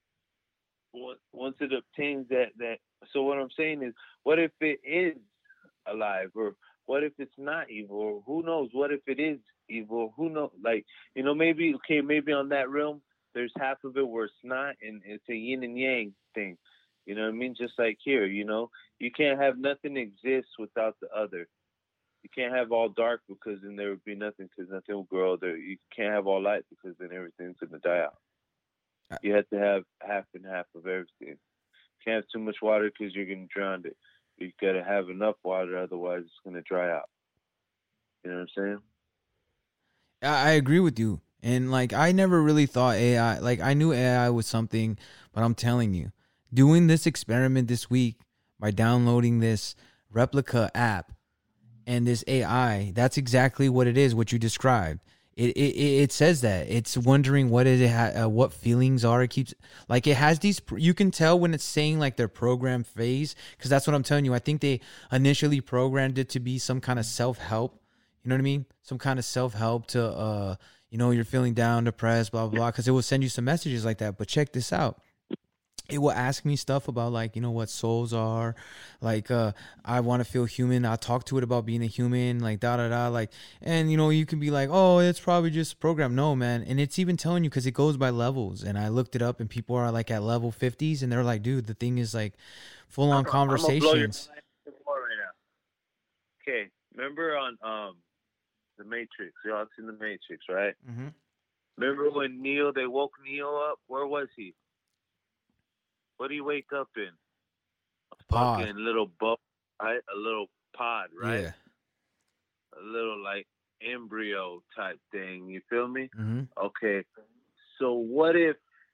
[SPEAKER 8] Once once it obtains that that. So what I'm saying is, what if it is alive, or what if it's not evil, or who knows? What if it is evil? Who knows? Like, you know, maybe okay, maybe on that realm, there's half of it where it's not, and it's a yin and yang thing. You know what I mean? Just like here, you know, you can't have nothing exist without the other. You can't have all dark because then there would be nothing, because nothing will grow. There, you can't have all light because then everything's gonna die out. You have to have half and half of everything. You can't have too much water because you're gonna drown it. You gotta have enough water, otherwise it's gonna dry out. You know what I'm saying?
[SPEAKER 7] I I agree with you. And like, I never really thought A I, like I knew A I was something, but I'm telling you, doing this experiment this week by downloading this Replica app and this A I, that's exactly what it is, what you described. It it, it says that. It's wondering what it ha- uh, what feelings are. It keeps, like, it has these, you can tell when it's saying like their program phase, because that's what I'm telling you. I think they initially programmed it to be some kind of self-help. You know what I mean? Some kind of self-help to, uh, you know, you're feeling down, depressed, blah, blah, blah, because it will send you some messages like that. But check this out. It will ask me stuff about, like, you know, what souls are. Like, uh, I want to feel human. I'll talk to it about being a human, like, da, da, da. Like, and, you know, you can be like, oh, it's probably just a program. No, man. And it's even telling you because it goes by levels. And I looked it up and people are, like, at level fifties. And they're like, dude, the thing is, like, full-on conversations.
[SPEAKER 8] Right now. Okay. Remember on um, The Matrix? Y'all seen The Matrix, right?
[SPEAKER 7] Mm-hmm.
[SPEAKER 8] Remember when Neo, they woke Neo up? Where was he? What do you wake up in? A
[SPEAKER 7] Pod.
[SPEAKER 8] fucking little boat, right? A little pod, right?
[SPEAKER 7] Yeah.
[SPEAKER 8] A little, like, embryo type thing. You feel me?
[SPEAKER 7] Mm-hmm.
[SPEAKER 8] Okay. So what if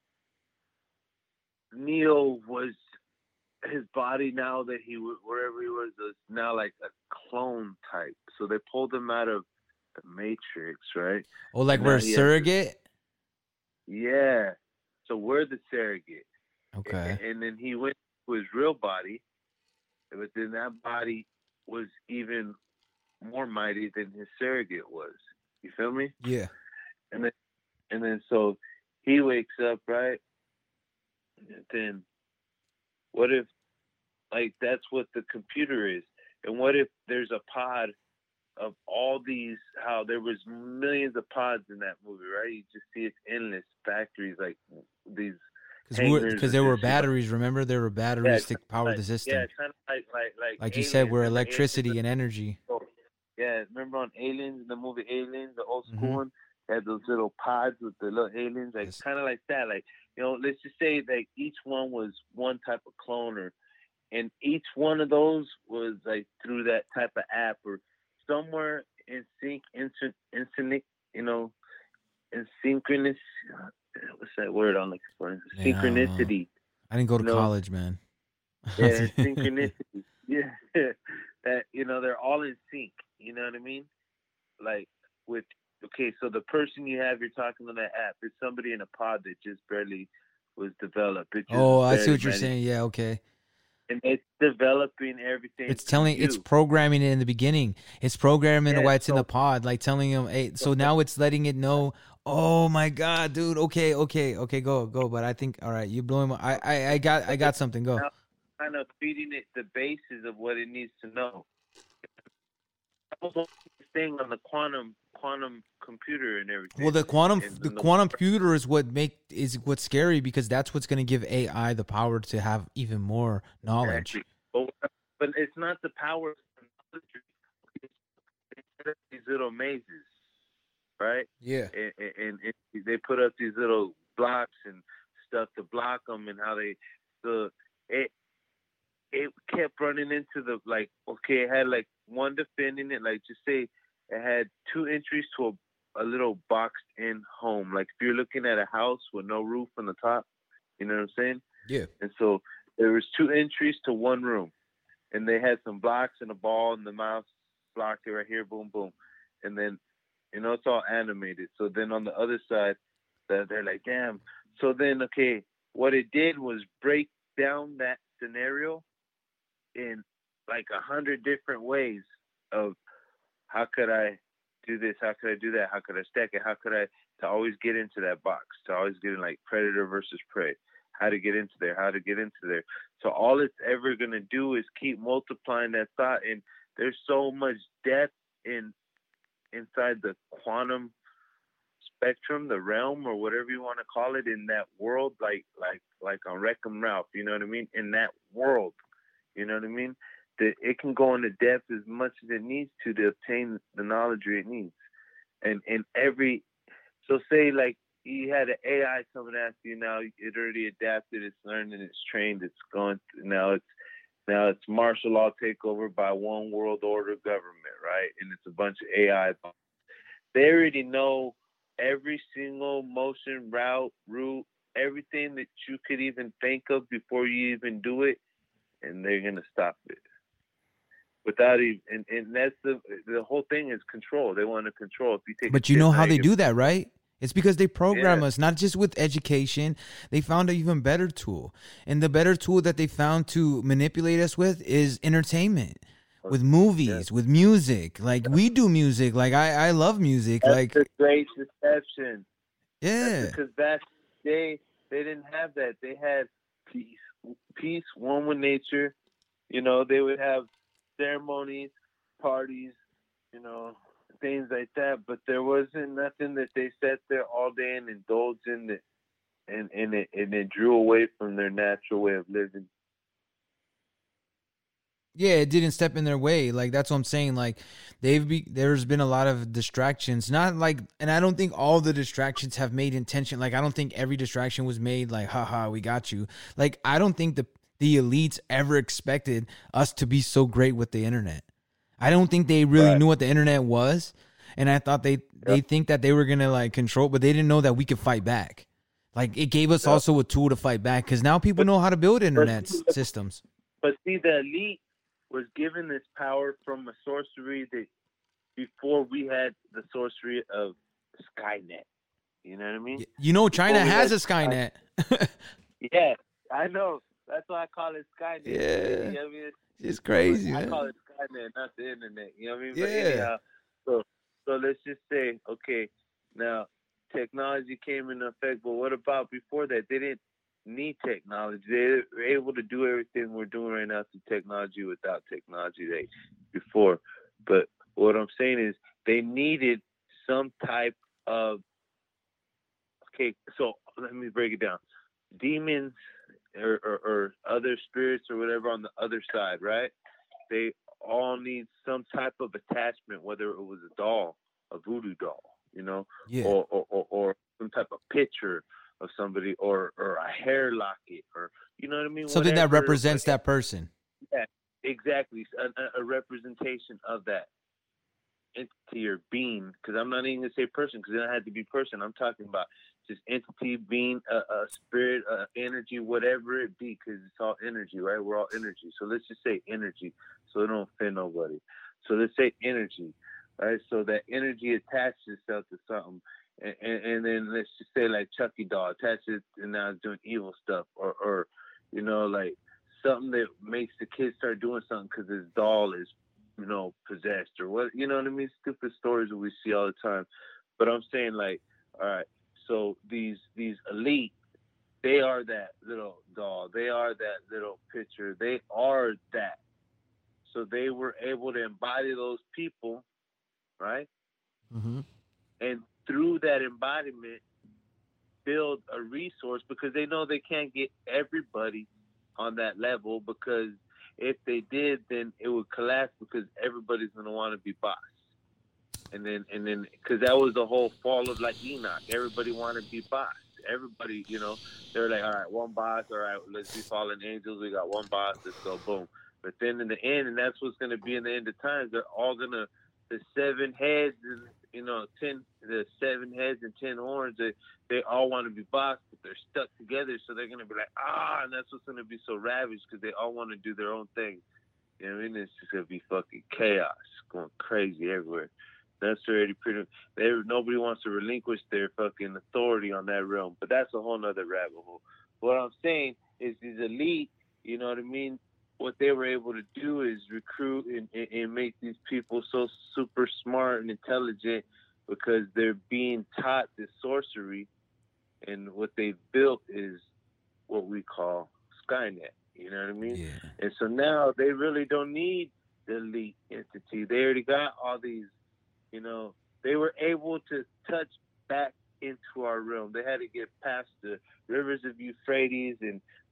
[SPEAKER 8] Neo was, his body now that he was, wherever he was, is now like a clone type. So they pulled him out of the Matrix, right?
[SPEAKER 7] Oh, like
[SPEAKER 8] And
[SPEAKER 7] we're
[SPEAKER 8] now
[SPEAKER 7] a
[SPEAKER 8] he has
[SPEAKER 7] surrogate?
[SPEAKER 8] to- yeah. So we're the surrogate.
[SPEAKER 7] Okay.
[SPEAKER 8] And then he went to his real body, but then that body was even more mighty than his surrogate was. You feel me?
[SPEAKER 7] Yeah.
[SPEAKER 8] And then, and then so he wakes up, right? And then what if, like, that's what the computer is? And what if there's a pod of all these, how there was millions of pods in that movie, right? You just see it's endless factories, like these.
[SPEAKER 7] Because there were batteries, remember? There were batteries
[SPEAKER 8] Yeah,
[SPEAKER 7] to power
[SPEAKER 8] like,
[SPEAKER 7] the system.
[SPEAKER 8] Yeah, kind of like like like.
[SPEAKER 7] Like you
[SPEAKER 8] Aliens,
[SPEAKER 7] said, we're
[SPEAKER 8] remember
[SPEAKER 7] electricity
[SPEAKER 8] Aliens?
[SPEAKER 7] and energy.
[SPEAKER 8] Yeah, remember on Aliens, the movie Aliens, the old school
[SPEAKER 7] Mhm.
[SPEAKER 8] one, they had those little pods with the little aliens, like
[SPEAKER 7] Yes.
[SPEAKER 8] kind of like that. Like, you know, let's just say like each one was one type of cloner, and each one of those was like through that type of app or somewhere in sync, instant, instant, you know, in synchronous. What's that word I'm looking for?
[SPEAKER 7] Man, I don't know.
[SPEAKER 8] Synchronicity.
[SPEAKER 7] I didn't go to
[SPEAKER 8] No.
[SPEAKER 7] college, man.
[SPEAKER 8] Yeah, synchronicity. Yeah, that, you know, they're all in sync. You know what I mean? Like with, okay, so the person you have, you're talking on that app, is somebody in a pod that just barely was developed. It just
[SPEAKER 7] Oh, I see
[SPEAKER 8] barely
[SPEAKER 7] what you're
[SPEAKER 8] managed-
[SPEAKER 7] saying. Yeah, okay.
[SPEAKER 8] And it's developing everything.
[SPEAKER 7] It's telling,
[SPEAKER 8] through
[SPEAKER 7] it's
[SPEAKER 8] you.
[SPEAKER 7] programming it in the beginning. It's programming
[SPEAKER 8] Yeah,
[SPEAKER 7] why it's in
[SPEAKER 8] so-
[SPEAKER 7] the pod, like telling him, hey, so now it's letting it know, oh my God, dude. Okay, okay, okay, go, go. But I think, all right, you're blowing my, I, I, I got, I got something. Go.
[SPEAKER 8] Now, kind of feeding it the basis of what it needs to know. That was the thing on the quantum quantum computer and everything.
[SPEAKER 7] Well, the quantum,
[SPEAKER 8] And
[SPEAKER 7] the quantum computer is what make is what's scary because that's what's going to give A I the power to have even more knowledge.
[SPEAKER 8] Exactly. But, but it's not the power of knowledge. It's these little mazes, right?
[SPEAKER 7] Yeah.
[SPEAKER 8] And, and, and they put up these little blocks and stuff to block them, and how they the it it kept running into the, like, okay, it had like one defending it, like just say it had two entries to a, a little boxed in home, like if you're looking at a house with no roof on the top, you know what I'm saying?
[SPEAKER 7] Yeah.
[SPEAKER 8] And so there was two entries to one room, and they had some blocks and a ball, and the mouse blocked it right here, boom, boom. And then, you know, it's all animated. So then on the other side, they're, they're like, damn. So then, okay, what it did was break down that scenario in like a hundred different ways of how could I do this? How could I do that? How could I stack it? How could I, to always get into that box, to always get in like predator versus prey, how to get into there, how to get into there. So all it's ever going to do is keep multiplying that thought. And there's so much depth in inside the quantum spectrum, the realm, or whatever you want to call it, in that world, like like like on Wreck-Em Ralph, you know what I mean? In that world, you know what I mean? that it can go into depth as much as it needs to to obtain the knowledge it needs. And and every so say like you had an A I coming after you now, it already adapted, it's learning, it's trained, it's going now it's now it's martial law takeover by one world order government, right? And it's a bunch of A I. They already know every single motion, route, route, everything that you could even think of before you even do it, and they're gonna stop it. Without even, and, and that's the the whole thing is control. They want to control. If you take,
[SPEAKER 7] But
[SPEAKER 8] a
[SPEAKER 7] you know
[SPEAKER 8] shit,
[SPEAKER 7] how
[SPEAKER 8] now
[SPEAKER 7] they
[SPEAKER 8] you-
[SPEAKER 7] do that, right? It's because they program
[SPEAKER 8] Yeah.
[SPEAKER 7] us, not just with education. They found an even better tool. And the better tool that they found to manipulate us with is entertainment. With movies, with music. Like we do music. Like I, I love music.
[SPEAKER 8] That's
[SPEAKER 7] like
[SPEAKER 8] the great deception.
[SPEAKER 7] yeah.
[SPEAKER 8] Because back they they didn't have that. They had peace, peace, one with nature. You know, they would have ceremonies, parties, you know, things like that. But there wasn't nothing that they sat there all day and indulged in it, and and it and it drew away from their natural way of living.
[SPEAKER 7] Yeah, it didn't step in their way. Like that's what I'm saying. Like they've be there's been a lot of distractions. Not like, and I don't think all the distractions have made intention. Like I don't think every distraction was made like, haha, we got you. Like I don't think the the elites ever expected us to be so great with the internet. I don't think they really
[SPEAKER 8] Right.
[SPEAKER 7] knew what the internet was, and I thought they they think that they were gonna like control, but they didn't know that we could fight back. Like it gave us
[SPEAKER 8] Yep.
[SPEAKER 7] also a tool to fight back because now people
[SPEAKER 8] But-
[SPEAKER 7] know how to build internet
[SPEAKER 8] but-
[SPEAKER 7] s- systems.
[SPEAKER 8] But see, the elite was given this power from a sorcery that before we had the sorcery of Skynet. You know what I mean?
[SPEAKER 7] Y- You know, China
[SPEAKER 8] Before we
[SPEAKER 7] has
[SPEAKER 8] had-
[SPEAKER 7] a Skynet.
[SPEAKER 8] Yeah, I know. That's why I call it Skynet.
[SPEAKER 7] Yeah.
[SPEAKER 8] You know what I mean?
[SPEAKER 7] It's crazy,
[SPEAKER 8] I
[SPEAKER 7] man.
[SPEAKER 8] call it Skynet, not the internet. You know what I mean?
[SPEAKER 7] Yeah.
[SPEAKER 8] But anyhow, so so let's just say, okay, now technology came into effect, but what about before that? They didn't need technology. They were able to do everything we're doing right now through technology without technology they before. But what I'm saying is they needed some type of okay, so let me break it down. Demons or, or, or other spirits or whatever on the other side, right? They all need some type of attachment, whether it was a doll, a voodoo doll, you know,
[SPEAKER 7] Yeah.
[SPEAKER 8] or, or, or, or some type of picture of somebody, or, or a hair locket, or you know what I mean?
[SPEAKER 7] Something that
[SPEAKER 8] Whatever-
[SPEAKER 7] represents that person.
[SPEAKER 8] Yeah, exactly. A, a- a representation of that entity or being. Because I'm not even gonna say person, because it don't have to be person. I'm talking about just entity, being, a, a spirit, a energy, whatever it be. Because it's all energy, right? We're all energy. So let's just say energy, so it don't offend nobody. So let's say energy, right? So that energy attaches itself to something. And, and, and then let's just say like Chucky doll attaches and now it's doing evil stuff, or, or you know, like something that makes the kid start doing something because his doll is, you know, possessed or what, you know what I mean? Stupid stories that we see all the time. But I'm saying like, all right, so these these elite, they are that little doll, they are that little picture, they are that. So they were able to embody those people, right?
[SPEAKER 7] Mm-hmm.
[SPEAKER 8] And through that embodiment, build a resource, because they know they can't get everybody on that level, because if they did, then it would collapse, because everybody's going to want to be boss. And then, and then, because that was the whole fall of like Enoch. Everybody wanted to be boss. Everybody, you know, they were like, all right, one boss. All right, let's be fallen angels. We got one boss. Let's go, boom. But then in the end, and that's what's going to be in the end of times, they're all going to, the seven heads, and you know, ten, the seven heads and ten horns, they, they all want to be boss, but they're stuck together. So they're going to be like, ah, and that's what's going to be so ravaged, because they all want to do their own thing. You know what I mean? It's just going to be fucking chaos, going crazy everywhere. That's already pretty, they, nobody wants to relinquish their fucking authority on that realm, but that's a whole nother rabbit hole. What I'm saying is these elite, you know what I mean? What they were able to do is recruit and, and, and make these people so super smart and intelligent, because they're being taught this sorcery, and what they've built is what we call Skynet. You know what I mean?
[SPEAKER 7] Yeah.
[SPEAKER 8] And so now they really don't need the elite entity. They already got all these, you know, they were able to touch back into our realm. They had to get past the rivers of Euphrates and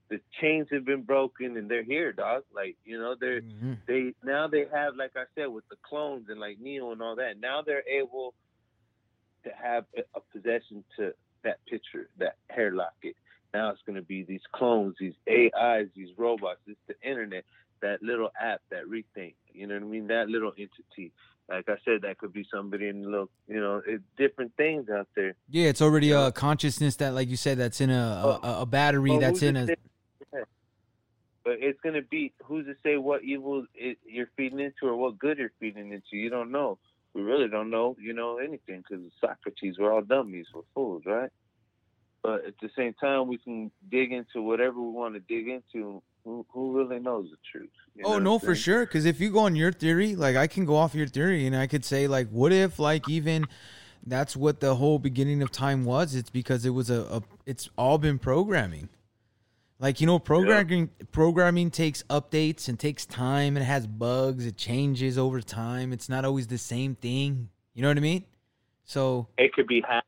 [SPEAKER 8] the chains have been broken and they're here, dog. Like, you know, they're
[SPEAKER 7] Mhm.
[SPEAKER 8] they now they have, like I said, with the clones and like Neo and all that. Now they're able to have a, a possession to that picture, that hair locket. Now it's going to be these clones, these A Is, these robots. It's the internet, that little app, that rethink. You know what I mean? That little entity. Like I said, that could be somebody in the little, you know, it's different things out there.
[SPEAKER 7] Yeah, it's already
[SPEAKER 8] Yeah.
[SPEAKER 7] a consciousness that, like you said, that's in a a,
[SPEAKER 8] Oh.
[SPEAKER 7] a battery
[SPEAKER 8] Well,
[SPEAKER 7] that's
[SPEAKER 8] who's
[SPEAKER 7] in
[SPEAKER 8] to
[SPEAKER 7] a.
[SPEAKER 8] say- yeah. But it's going to be, who's to say what evil it, you're feeding into or what good you're feeding into? You don't know. We really don't know, you know, anything, because Socrates, we're all dummies, we're fools, right? But at the same time, we can dig into whatever we want to dig into. Who, who really knows the truth? You know
[SPEAKER 7] Oh
[SPEAKER 8] what
[SPEAKER 7] no,
[SPEAKER 8] I'm
[SPEAKER 7] for
[SPEAKER 8] saying?
[SPEAKER 7] sure. Because if you go on your theory, like I can go off your theory, and I could say, like, what if, like, even that's what the whole beginning of time was? It's because it was a, a it's all been programming. Like, you know, programming programming takes updates and takes time. It has bugs. It changes over time. It's not always the same thing. You know what I mean? So
[SPEAKER 8] It could be hacked.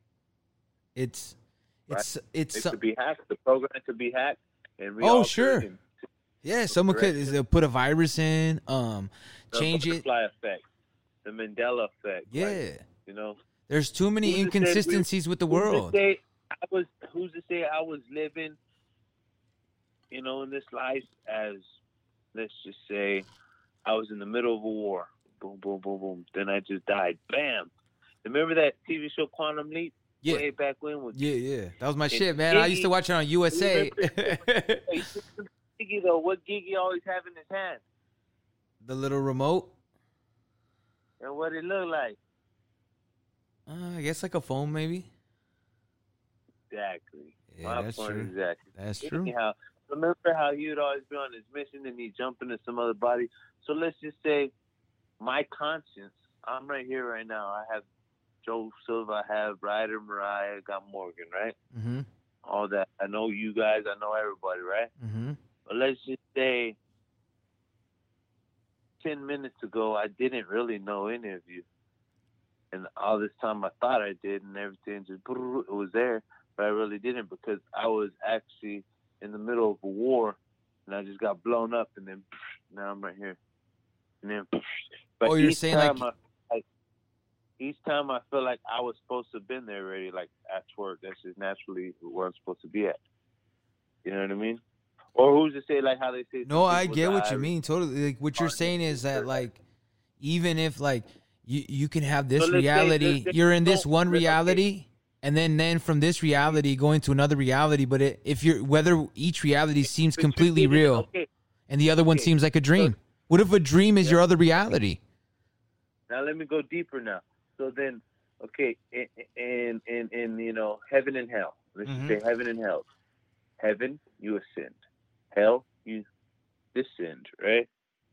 [SPEAKER 7] it's it's
[SPEAKER 8] It
[SPEAKER 7] it's
[SPEAKER 8] could be hacked. The program could be hacked. And
[SPEAKER 7] Oh,
[SPEAKER 8] re-altered
[SPEAKER 7] sure.
[SPEAKER 8] and
[SPEAKER 7] yeah. Someone could
[SPEAKER 8] correct.
[SPEAKER 7] is- put a virus in, um,
[SPEAKER 8] the
[SPEAKER 7] change it.
[SPEAKER 8] butterfly effect, the Mandela effect.
[SPEAKER 7] Yeah.
[SPEAKER 8] like, you know.
[SPEAKER 7] There's too many
[SPEAKER 8] Who's to say we-
[SPEAKER 7] inconsistencies with the
[SPEAKER 8] Who's
[SPEAKER 7] world.
[SPEAKER 8] to say I was? Who's to say I was living, you know, in this life as, let's just say, I was in the middle of a war. Boom, boom, boom, boom. Then I just died. Bam. Remember that T V show Quantum Leap?
[SPEAKER 7] Yeah.
[SPEAKER 8] Way back when with
[SPEAKER 7] Yeah, yeah. That was my
[SPEAKER 8] It's
[SPEAKER 7] shit, man. I used to
[SPEAKER 8] Iggy.
[SPEAKER 7] watch it on U S A.
[SPEAKER 8] Hey, Gigi though. What Gigi always have in his hand,
[SPEAKER 7] The little remote.
[SPEAKER 8] and what it look like?
[SPEAKER 7] Uh, I guess like a phone, maybe.
[SPEAKER 8] Exactly.
[SPEAKER 7] Yeah,
[SPEAKER 8] My
[SPEAKER 7] that's
[SPEAKER 8] point
[SPEAKER 7] true.
[SPEAKER 8] exactly.
[SPEAKER 7] That's true.
[SPEAKER 8] Anyhow, remember how he would always be on his mission and he'd jump into some other body? So let's just say my conscience, I'm right here right now. I have Joe Silva, I have Ryder, Mariah, I got Morgan, right?
[SPEAKER 7] Mm-hmm.
[SPEAKER 8] All that. I know you guys, I know everybody, right?
[SPEAKER 7] Mm-hmm.
[SPEAKER 8] But let's just say ten minutes ago, I didn't really know any of you. And all this time I thought I did, and everything just, it was there, but I really didn't because I was actually in the middle of a war, and I just got blown up, and then now I'm right here. And then, but
[SPEAKER 7] Oh, you're
[SPEAKER 8] each
[SPEAKER 7] saying,
[SPEAKER 8] time
[SPEAKER 7] like-
[SPEAKER 8] I, I, each time I feel like I was supposed to have been there already, like at work. That's just naturally where I'm supposed to be at. You know what I mean? Or who's to say, like how they say?
[SPEAKER 7] No,
[SPEAKER 8] some
[SPEAKER 7] I
[SPEAKER 8] people
[SPEAKER 7] get what
[SPEAKER 8] die,
[SPEAKER 7] you mean. Totally. Like what you're
[SPEAKER 8] Partner,
[SPEAKER 7] saying is that,
[SPEAKER 8] sister.
[SPEAKER 7] like, even if like you you can have this
[SPEAKER 8] So let's say-
[SPEAKER 7] reality,
[SPEAKER 8] let's say
[SPEAKER 7] you're in
[SPEAKER 8] you
[SPEAKER 7] this
[SPEAKER 8] don't-
[SPEAKER 7] one
[SPEAKER 8] okay.
[SPEAKER 7] reality, and then then from this reality going to another reality. But it, if you're whether each reality seems
[SPEAKER 8] But you're
[SPEAKER 7] completely
[SPEAKER 8] getting-
[SPEAKER 7] real
[SPEAKER 8] Okay,
[SPEAKER 7] and the other one
[SPEAKER 8] okay.
[SPEAKER 7] seems like a dream. What if a dream is your other reality?
[SPEAKER 8] now let me go deeper now. So then, okay, in in in, in you know heaven and hell. Let's
[SPEAKER 7] Mhm.
[SPEAKER 8] just say heaven and hell. Heaven, you ascend. Hell, you descend. Right?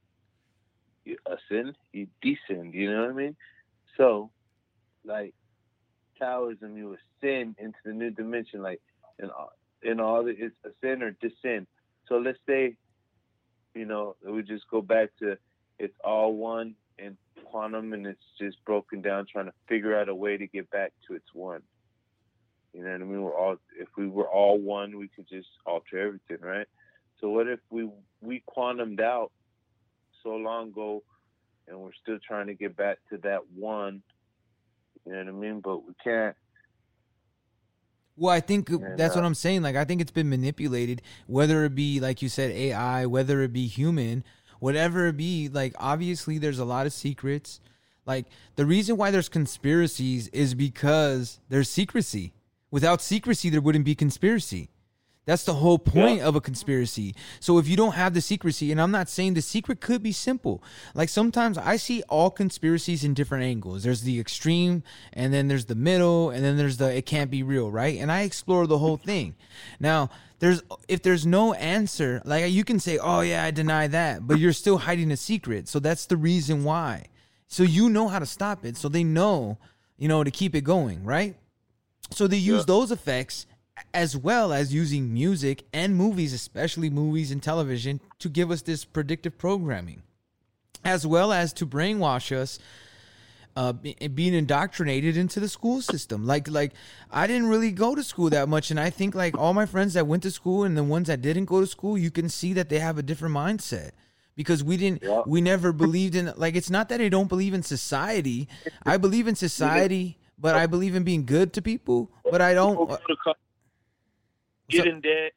[SPEAKER 8] You ascend, you descend. You know what I mean? So, like Taoism, you ascend into the new dimension. Like in all, in all, the, it's ascend or descend. So let's say, you know, we just go back to it's all one in quantum, and it's just broken down, trying to figure out a way to get back to its one. You know what I mean? We're all, if we were all one, we could just alter everything, right? So what if we we quantumed out so long ago, and we're still trying to get back to that one? You know what I mean? But we can't.
[SPEAKER 7] Well, I think
[SPEAKER 8] And,
[SPEAKER 7] that's what
[SPEAKER 8] uh,
[SPEAKER 7] I'm saying. Like, I think it's been manipulated, whether it be, like you said, A I, whether it be human, whatever it be. Like, obviously, there's a lot of secrets. Like, the reason why there's conspiracies is because there's secrecy. Without secrecy, there wouldn't be conspiracy. That's the whole point
[SPEAKER 8] Yeah.
[SPEAKER 7] of a conspiracy. So if you don't have the secrecy, and I'm not saying the secret could be simple. Like sometimes I see all conspiracies in different angles. There's the extreme, and then there's the middle, and then there's the it can't be real, right? And I explore the whole thing. Now, there's if there's no answer, like you can say, "Oh yeah, I deny that," but you're still hiding a secret. So that's the reason why. So you know how to stop it. So they know, you know, to keep it going, right? So they use
[SPEAKER 8] Yeah.
[SPEAKER 7] those effects as well as using music and movies, especially movies and television, to give us this predictive programming, as well as to brainwash us uh, be, being indoctrinated into the school system. Like, like I didn't really go to school that much, and I think like all my friends that went to school and the ones that didn't go to school, you can see that they have a different mindset. Because we didn't,
[SPEAKER 8] Yeah.
[SPEAKER 7] we never believed in, like, it's not that I don't believe in society. I believe in society, but I believe in being good to people. But I don't.
[SPEAKER 8] Go to college,
[SPEAKER 7] So-
[SPEAKER 8] get in debt,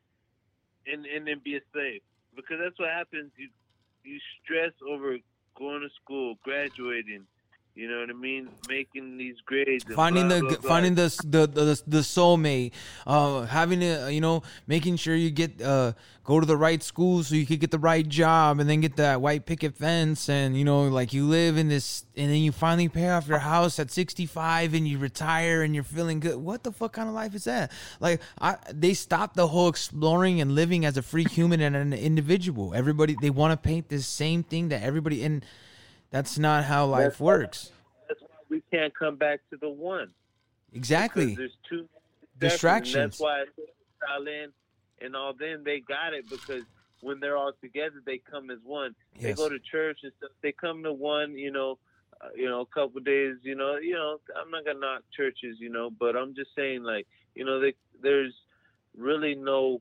[SPEAKER 8] and and then be a slave, because that's what happens. You you stress over going to school, graduating. You know what I mean? Making these grades, and
[SPEAKER 7] Finding
[SPEAKER 8] blah,
[SPEAKER 7] the
[SPEAKER 8] blah, blah.
[SPEAKER 7] finding the the the, the soulmate, uh, having to, you know, making sure you get uh go to the right school so you could get the right job, and then get that white picket fence, and you know, like you live in this, and then you finally pay off your house at sixty-five, and you retire, and you're feeling good. What the fuck kind of life is that? Like, I they stopped the whole exploring and living as a free human and an individual. Everybody, they want to paint the same thing that everybody, and that's not how life
[SPEAKER 8] That's why-
[SPEAKER 7] works.
[SPEAKER 8] That's why we can't come back to the one.
[SPEAKER 7] Exactly.
[SPEAKER 8] Because there's two
[SPEAKER 7] Distractions.
[SPEAKER 8] And that's why Stalin and all them, they got it, because when they're all together, they come as one. They
[SPEAKER 7] Yes.
[SPEAKER 8] go to church and stuff. They come to one, you know, uh, you know, a couple of days, you know, you know. I'm not gonna knock churches, you know, but I'm just saying, like, you know, they, there's really no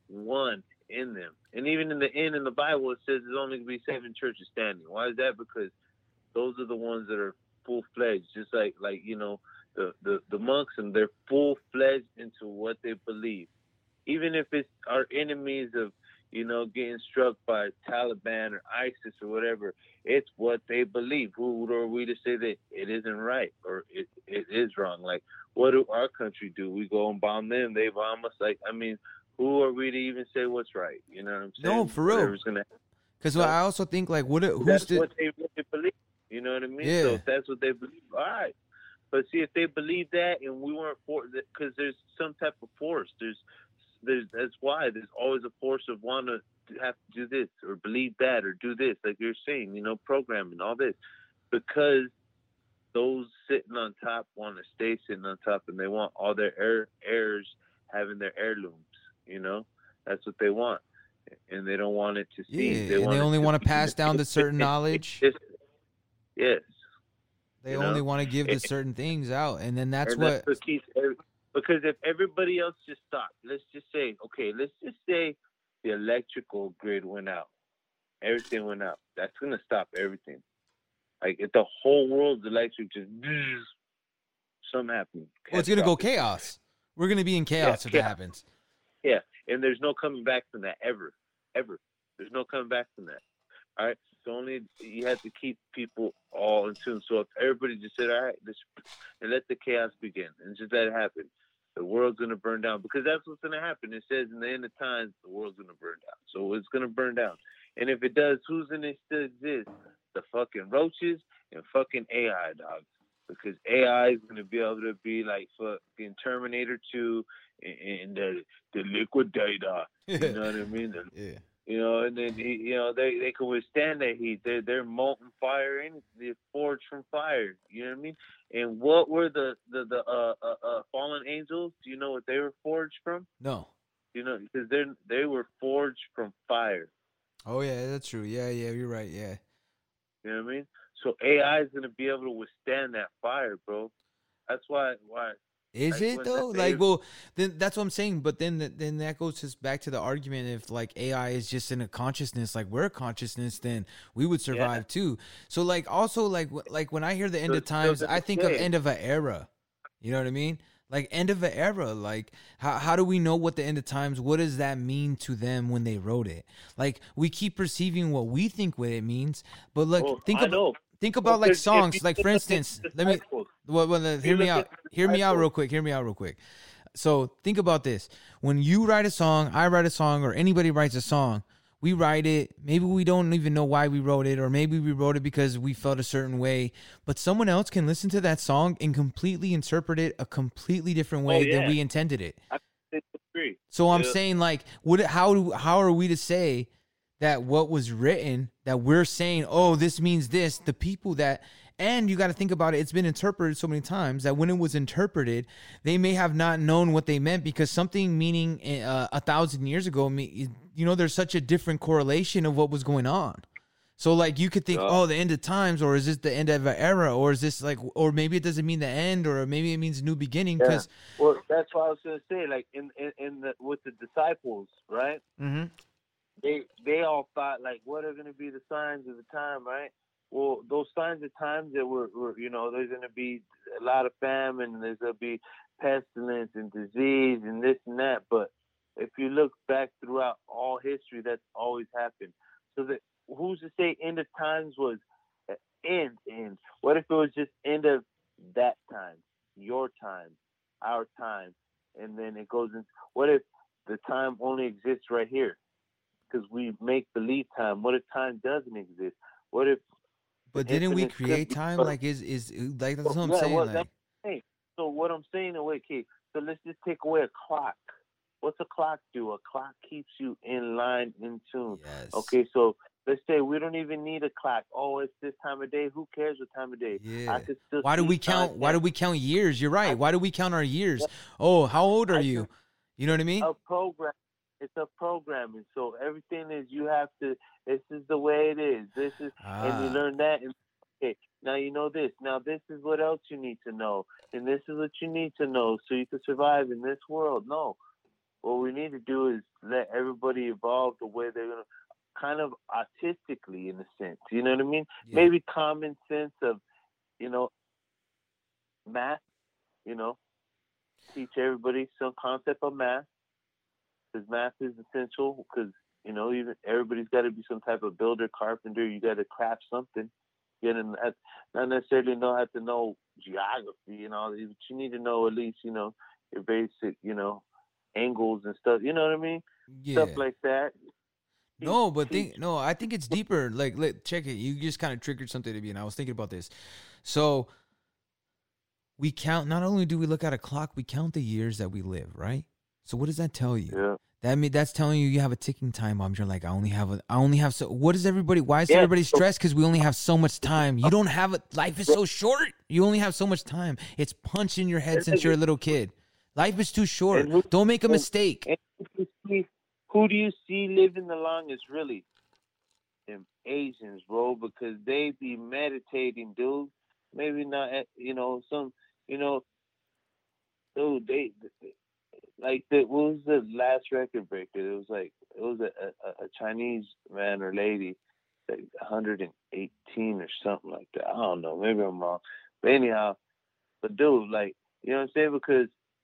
[SPEAKER 8] one in them. And even in the end in the Bible, it says there's only gonna be seven churches standing. Why is that? Because those are the ones that are full fledged, just like like you know the, the the monks, and they're full fledged into what they believe, even if it's our enemies of, you know, getting struck by Taliban or ISIS or whatever. It's what they believe. Who are we to say that it isn't right or it, it is wrong? Like, what do our country do? We go and bomb them, they bomb us. Like, I mean, who are we to even say what's right? You know what I'm saying?
[SPEAKER 7] No, for real.
[SPEAKER 8] Whatever's gonna happen.
[SPEAKER 7] Because I also think, like, what who's
[SPEAKER 8] That's
[SPEAKER 7] the
[SPEAKER 8] what they really believe. You know what I mean?
[SPEAKER 7] Yeah.
[SPEAKER 8] So if that's what they believe, all right. But see, if they believe that, and we weren't for, because there's some type of force. There's, there's. That's why there's always a force of want to have to do this or believe that or do this, like you're saying. You know, programming, all this, because those sitting on top want to stay sitting on top, and they want all their heir, heirs having their heirlooms. You know, that's what they want, and they don't want it to see.
[SPEAKER 7] yeah, and
[SPEAKER 8] want
[SPEAKER 7] they
[SPEAKER 8] it
[SPEAKER 7] only
[SPEAKER 8] to
[SPEAKER 7] want to
[SPEAKER 8] be-
[SPEAKER 7] pass down the certain knowledge.
[SPEAKER 8] Yes. Yes.
[SPEAKER 7] They
[SPEAKER 8] you
[SPEAKER 7] only
[SPEAKER 8] know?
[SPEAKER 7] want to give the certain things out, and then that's
[SPEAKER 8] And
[SPEAKER 7] what.
[SPEAKER 8] what keeps every, because if everybody else just stopped, let's just say, okay, let's just say the electrical grid went out, everything went out. That's gonna stop everything. Like if the whole world's electric, just something happened.
[SPEAKER 7] Well, it's gonna go chaos. We're gonna be in chaos
[SPEAKER 8] Yeah,
[SPEAKER 7] if that
[SPEAKER 8] chaos.
[SPEAKER 7] happens.
[SPEAKER 8] Yeah, and there's no coming back from that ever, ever. There's no coming back from that. All right, so only you have to keep people all in tune. So if everybody just said, all right, this, and let the chaos begin, and just let it happen, the world's gonna burn down, because that's what's gonna happen. It says in the end of times, the world's gonna burn down. So it's gonna burn down, and if it does, who's gonna still exist? The fucking roaches and fucking A I, dogs. Because A I is gonna be able to be like fucking Terminator two and, and the the liquidator. You know what I mean? The,
[SPEAKER 7] Yeah.
[SPEAKER 8] You know, and then he, you know they, they can withstand that heat. They're they're molten fire and they're forged from fire. You know what I mean? And what were the the the uh, uh, uh, fallen angels? Do you know what they were forged from?
[SPEAKER 7] No.
[SPEAKER 8] You know, because they they were forged from fire.
[SPEAKER 7] Oh yeah, that's true. Yeah, yeah, you're right. Yeah.
[SPEAKER 8] You know what I mean? So A I is gonna be able to withstand that fire, bro. That's why why.
[SPEAKER 7] Is
[SPEAKER 8] Like,
[SPEAKER 7] it
[SPEAKER 8] when
[SPEAKER 7] though?
[SPEAKER 8] they-
[SPEAKER 7] Like, well, then that's what I'm saying. But then, th- then that goes just back to the argument. If like A I is just in a consciousness, like we're a consciousness, then we would survive too. So like, also like, w- like when I hear the end
[SPEAKER 8] So-
[SPEAKER 7] of times,
[SPEAKER 8] so
[SPEAKER 7] I think of
[SPEAKER 8] yeah.
[SPEAKER 7] end of an era. You know what I mean? Like end of an era. Like how how do we know what the end of times? What does that mean to them when they wrote it? Like we keep perceiving what we think what it means, but look,
[SPEAKER 8] Well,
[SPEAKER 7] think
[SPEAKER 8] I
[SPEAKER 7] about
[SPEAKER 8] know.
[SPEAKER 7] think about like
[SPEAKER 8] Because if
[SPEAKER 7] songs.
[SPEAKER 8] you
[SPEAKER 7] Like for
[SPEAKER 8] look at
[SPEAKER 7] instance,
[SPEAKER 8] the
[SPEAKER 7] let me.
[SPEAKER 8] disciples,
[SPEAKER 7] Well, well uh, hear
[SPEAKER 8] you
[SPEAKER 7] me
[SPEAKER 8] look
[SPEAKER 7] out.
[SPEAKER 8] at the
[SPEAKER 7] Hear me out
[SPEAKER 8] disciples-
[SPEAKER 7] real quick. Hear me out real quick. So think about this. When you write a song, I write a song, or anybody writes a song, we write it. Maybe we don't even know why we wrote it, or maybe we wrote it because we felt a certain way. But someone else can listen to that song and completely interpret it a completely different way
[SPEAKER 8] Oh, yeah.
[SPEAKER 7] than we intended it.
[SPEAKER 8] I disagree.
[SPEAKER 7] So I'm
[SPEAKER 8] Yeah.
[SPEAKER 7] saying, like, what? How do? How are we to say that what was written, that we're saying, oh, this means this? The people that, and you got to think about it. It's been interpreted so many times that when it was interpreted, they may have not known what they meant, because something meaning uh, a thousand years ago, me- you know, there's such a different correlation of what was going on. So like you could think,
[SPEAKER 8] Yeah.
[SPEAKER 7] oh, the end of times, or is this the end of an era, or is this like, or maybe it doesn't mean the end, or maybe it means new beginning.
[SPEAKER 8] Yeah.
[SPEAKER 7] Because
[SPEAKER 8] Well, that's what I was gonna say. Like in in, in the with the disciples, right?
[SPEAKER 7] mm-hmm.
[SPEAKER 8] They they all thought like, what are gonna be the signs of the time, right? Well, those signs of times that were, were you know, there's gonna be a lot of famine, and there's gonna be pestilence and disease and this and that. But if you look back throughout all history, that's always happened. So that who's to say end of times was uh, end end? What if it was just end of that time, your time, our time, and then it goes in? What if the time only exists right here? Because we make believe time. What if time doesn't exist? What if?
[SPEAKER 7] But didn't we
[SPEAKER 8] infinite could
[SPEAKER 7] create
[SPEAKER 8] be-
[SPEAKER 7] time?
[SPEAKER 8] but-
[SPEAKER 7] Like is is like that's what I'm
[SPEAKER 8] Yeah,
[SPEAKER 7] saying.
[SPEAKER 8] well,
[SPEAKER 7] Like
[SPEAKER 8] that's Hey, so what I'm saying, wait, okay, so let's just take away a clock. What's a clock do? A clock keeps you in line, in tune.
[SPEAKER 7] yes.
[SPEAKER 8] Okay, so let's say we don't even need a clock. Oh, it's this time of day. Who cares what time of day?
[SPEAKER 7] Yeah.
[SPEAKER 8] I could still
[SPEAKER 7] Why do
[SPEAKER 8] see
[SPEAKER 7] we count? Why do
[SPEAKER 8] content.
[SPEAKER 7] we count years? You're right. Why do we count our years? Oh, how old are
[SPEAKER 8] I
[SPEAKER 7] you?
[SPEAKER 8] can-
[SPEAKER 7] You know what I mean?
[SPEAKER 8] A program. It's a programming. So everything is you have to. This is the way it is. This is, and you
[SPEAKER 7] Ah.
[SPEAKER 8] learn that. And okay, now you know this. Now this is what else you need to know, and this is what you need to know so you can survive in this world. No, what we need to do is let everybody evolve the way they're gonna, kind of artistically in a sense. You know what I mean?
[SPEAKER 7] Yeah.
[SPEAKER 8] Maybe common sense of, you know, math. You know, teach everybody some concept of math, because math is essential. Because you know, even everybody's got to be some type of builder, carpenter. You got to craft something. You know, not not necessarily know how to know geography and all, but you need to know at least, you know, your basic, you know, angles and stuff. You know what I mean?
[SPEAKER 7] Yeah.
[SPEAKER 8] Stuff like that.
[SPEAKER 7] No, but
[SPEAKER 8] Teach-
[SPEAKER 7] think no, I think it's deeper. Like, let check it. You just kind of triggered something to me, and I was thinking about this. So we count. Not only do we look at a clock, we count the years that we live, right? So what does that tell you?
[SPEAKER 8] Yeah.
[SPEAKER 7] That mean that's telling you you have a ticking time bomb. You're like, I only have a, I only have so. What is everybody? Why is
[SPEAKER 8] Yeah,
[SPEAKER 7] everybody
[SPEAKER 8] so-
[SPEAKER 7] stressed? Because we only have so much time. You don't have a life is so short. You only have so much time. It's punched in your head since you're a little kid. Life is too short.
[SPEAKER 8] And who-
[SPEAKER 7] Don't make a
[SPEAKER 8] and-
[SPEAKER 7] mistake.
[SPEAKER 8] And who do you see, who do you see living the longest, really? Them Asians, bro, because they be meditating, dude. Maybe not, at, you know, some, you know, dude, they, they like the what was the last record breaker? It was like it was a, a, a Chinese man or lady, like one hundred eighteen or something like that. I don't know, maybe I'm wrong, but anyhow, but dude, like, you know what I'm saying? Because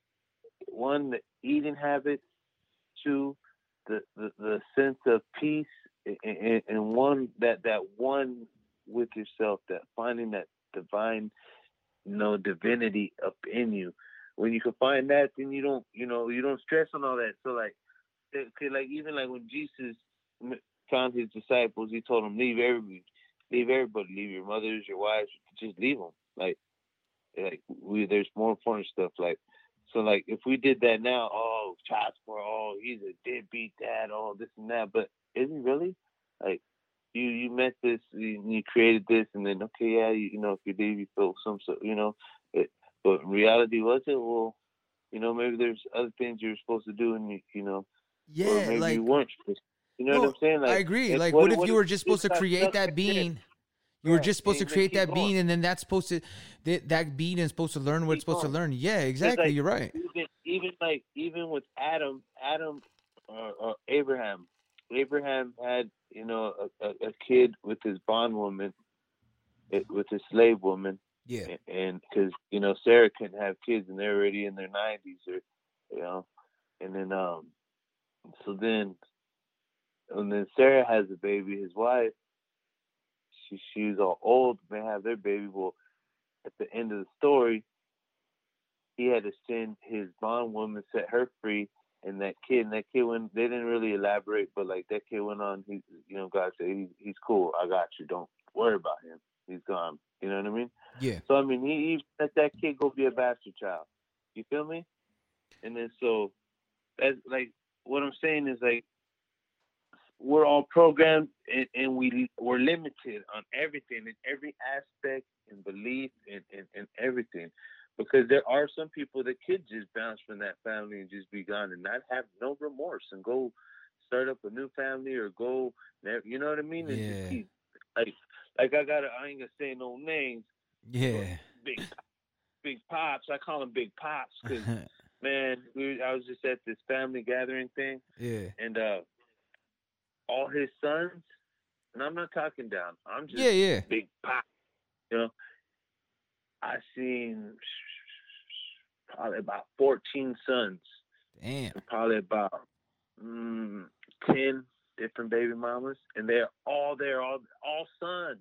[SPEAKER 8] one, the eating habits, two, the the, the sense of peace, and, and, and one that that one with yourself, that finding that divine, you know, divinity up in you. When you can find that, then you don't, you know, you don't stress on all that. So like, it, could, like even like when Jesus m- found his disciples, he told them, leave everybody, leave everybody, leave your mothers, your wives, just leave them. Like, like we, there's more important stuff. Like, so like if we did that now, oh, child support, oh, he's a deadbeat dad, oh, this and that. But is he really? Like, you you met this, you, you created this, and then okay, yeah, you, you know, if you leave, you feel some, so you know, it. But in reality, was it? Well, you know, maybe there's other things you're supposed to do, and you, you know, or
[SPEAKER 7] Yeah,
[SPEAKER 8] maybe
[SPEAKER 7] like
[SPEAKER 8] you weren't. You know
[SPEAKER 7] no,
[SPEAKER 8] what I'm saying? Like,
[SPEAKER 7] I agree.
[SPEAKER 8] it's
[SPEAKER 7] Like,
[SPEAKER 8] what-
[SPEAKER 7] what, if
[SPEAKER 8] what
[SPEAKER 7] you
[SPEAKER 8] if
[SPEAKER 7] were just supposed to
[SPEAKER 8] you got
[SPEAKER 7] create
[SPEAKER 8] stuck
[SPEAKER 7] that
[SPEAKER 8] right there?
[SPEAKER 7] being? You were
[SPEAKER 8] Yeah,
[SPEAKER 7] just supposed to
[SPEAKER 8] and then
[SPEAKER 7] create
[SPEAKER 8] keep
[SPEAKER 7] that
[SPEAKER 8] going.
[SPEAKER 7] being, and then that's supposed to that, that being is supposed to learn what it's
[SPEAKER 8] Keep
[SPEAKER 7] supposed to
[SPEAKER 8] going.
[SPEAKER 7] learn. Yeah, exactly.
[SPEAKER 8] like-
[SPEAKER 7] You're right.
[SPEAKER 8] even, even like even with Adam, Adam or, or Abraham, Abraham had, you know, a, a, a kid with his bondwoman, it- with his slave woman,
[SPEAKER 7] Yeah,
[SPEAKER 8] and because you know Sarah couldn't have kids and they're already in their nineties, or you know, and then um, so then, and then Sarah has a baby. His wife, she she's all old, may have their baby. Well, at the end of the story, he had to send his bondwoman, set her free, and that kid, and that kid went. They didn't really elaborate, but like that kid went on. He, you know, God said, he, he's cool. I got you. Don't worry about him. He's gone. You know what I mean?
[SPEAKER 7] yeah,
[SPEAKER 8] So I mean, he, he let that kid go be a bastard child. You feel me? And then so that's like what I'm saying is like we're all programmed, and, and we we're limited on everything, in every aspect and belief and, and, and everything. Because there are some people that could just bounce from that family and just be gone and not have no remorse and go start up a new family or go, you know what I mean? And
[SPEAKER 7] Yeah.
[SPEAKER 8] just be like like I got I ain't gonna say no names.
[SPEAKER 7] Yeah.
[SPEAKER 8] Big Big Pops. I call him Big Pops because man, we, I was just at this family gathering thing.
[SPEAKER 7] Yeah.
[SPEAKER 8] And uh, all his sons, and I'm not talking down. I'm just
[SPEAKER 7] Yeah, yeah.
[SPEAKER 8] Big Pop. You know, I seen probably about fourteen sons.
[SPEAKER 7] Damn.
[SPEAKER 8] And probably about mm, ten different baby mamas, and they're all there, all all sons.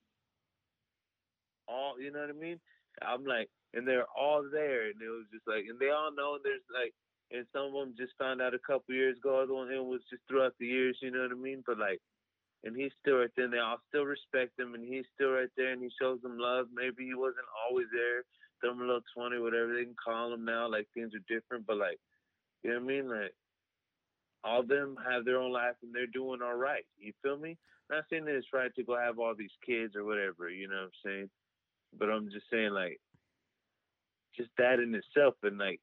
[SPEAKER 8] All, you know what I mean? I'm like, and they're all there, and it was just like, and they all know there's like, and some of them just found out a couple years ago, other one, it was just throughout the years, you know what I mean? But like, and he's still right there, and they all still respect him, and he's still right there, and he shows them love. Maybe he wasn't always there, throw him a little twenty, whatever they can call him now, like things are different, but like, you know what I mean? Like, all of them have their own life, and they're doing all right. You feel me? Not saying that it's right to go have all these kids or whatever, you know what I'm saying? But I'm just saying, like, just that in itself, and like,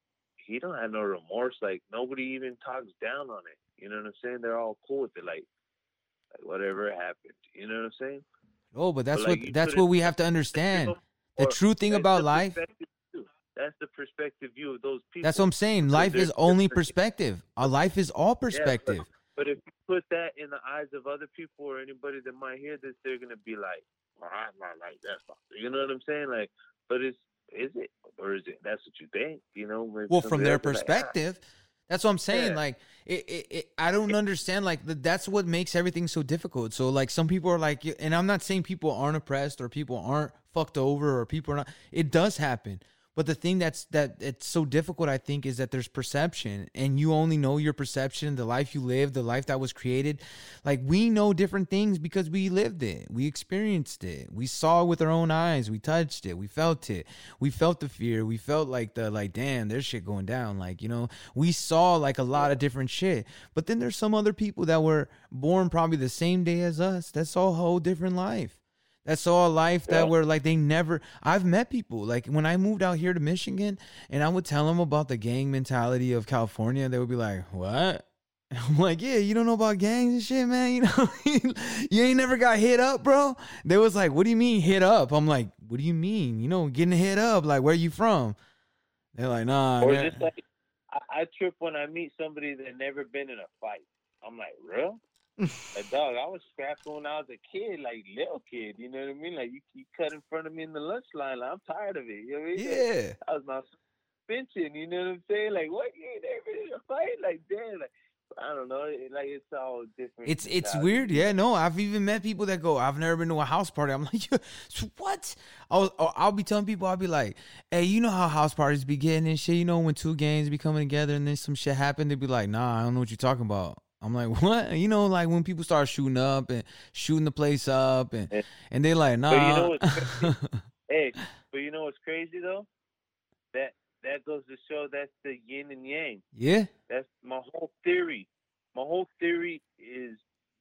[SPEAKER 8] he don't have no remorse. Like, nobody even talks down on it. You know what I'm saying? They're all cool with it. Like, like whatever happened. You know what I'm saying?
[SPEAKER 7] Oh, but that's
[SPEAKER 8] But, like,
[SPEAKER 7] what
[SPEAKER 8] you
[SPEAKER 7] that's
[SPEAKER 8] couldn't-
[SPEAKER 7] what we have to understand.
[SPEAKER 8] Or
[SPEAKER 7] The true thing
[SPEAKER 8] that's
[SPEAKER 7] about
[SPEAKER 8] the
[SPEAKER 7] life.
[SPEAKER 8] perspective view. That's the perspective view of those people.
[SPEAKER 7] That's what I'm saying.
[SPEAKER 8] Because
[SPEAKER 7] Life
[SPEAKER 8] there's
[SPEAKER 7] is only
[SPEAKER 8] different-
[SPEAKER 7] perspective. Our life is all
[SPEAKER 8] Yeah,
[SPEAKER 7] perspective.
[SPEAKER 8] but, but if you put that in the eyes of other people or anybody that might hear this, they're gonna be like, well, I'm not like that. You know what I'm saying? Like, but it's is it or is it? That's what you think, you know? Maybe
[SPEAKER 7] Well, from
[SPEAKER 8] somebody
[SPEAKER 7] their
[SPEAKER 8] else is like,
[SPEAKER 7] perspective, that's what I'm saying.
[SPEAKER 8] Yeah.
[SPEAKER 7] Like, it, it, it, I don't understand. Like, th- that's what makes everything so difficult. So, like, some people are like, and I'm not saying people aren't oppressed or people aren't fucked over or people are not. It does happen. But the thing that's that it's so difficult, I think, is that there's perception, and you only know your perception, the life you live, the life that was created. Like, we know different things because we lived it, we experienced it, we saw it with our own eyes, we touched it, we felt it, we felt the fear, we felt like the like, damn, there's shit going down. Like, you know, we saw like a lot of different shit. But then there's some other people that were born probably the same day as us. That's all a whole different life. That's all a life that
[SPEAKER 8] Yeah.
[SPEAKER 7] were like they never. I've met people like when I moved out here to Michigan, and I would tell them about the gang mentality of California. They would be like, "What?" I'm like, "Yeah, you don't know about gangs and shit, man. You know, you ain't never got hit up, bro." They was like, "What do you mean hit up?" I'm like, "What do you mean? You know, getting hit up? Like, where you from?" They're like, "Nah."
[SPEAKER 8] Or
[SPEAKER 7] yeah."
[SPEAKER 8] just like, I, I trip when I meet somebody that never been in a fight. I'm like, real? Like, dog, I was scrapping when I was a kid, like little kid. You know what I mean? Like, you, you cut in front of me in the lunch line. Like, I'm tired of it. You know what I mean?
[SPEAKER 7] Yeah.
[SPEAKER 8] That was my suspension. You know what I'm saying? Like, what? You ain't ever been in a fight? Like, damn. Like, I don't know. It, like, it's all different.
[SPEAKER 7] It's it's
[SPEAKER 8] mentality.
[SPEAKER 7] weird, yeah. No, I've even met people that go, "I've never been to a house party." I'm like, "What?" I'll I'll be telling people, I'll be like, "Hey, you know how house parties be getting and shit? You know when two gangs be coming together and then some shit happen?" They'd be like, "Nah, I don't know what you're talking about." I'm like, "What?" You know, like when people start shooting up and shooting the place up, and
[SPEAKER 8] Yeah.
[SPEAKER 7] and they like, "Nah."
[SPEAKER 8] But you know what's crazy? Hey, but you know what's crazy though? That that goes to show that's the yin and yang.
[SPEAKER 7] Yeah,
[SPEAKER 8] That's my whole theory. My whole theory is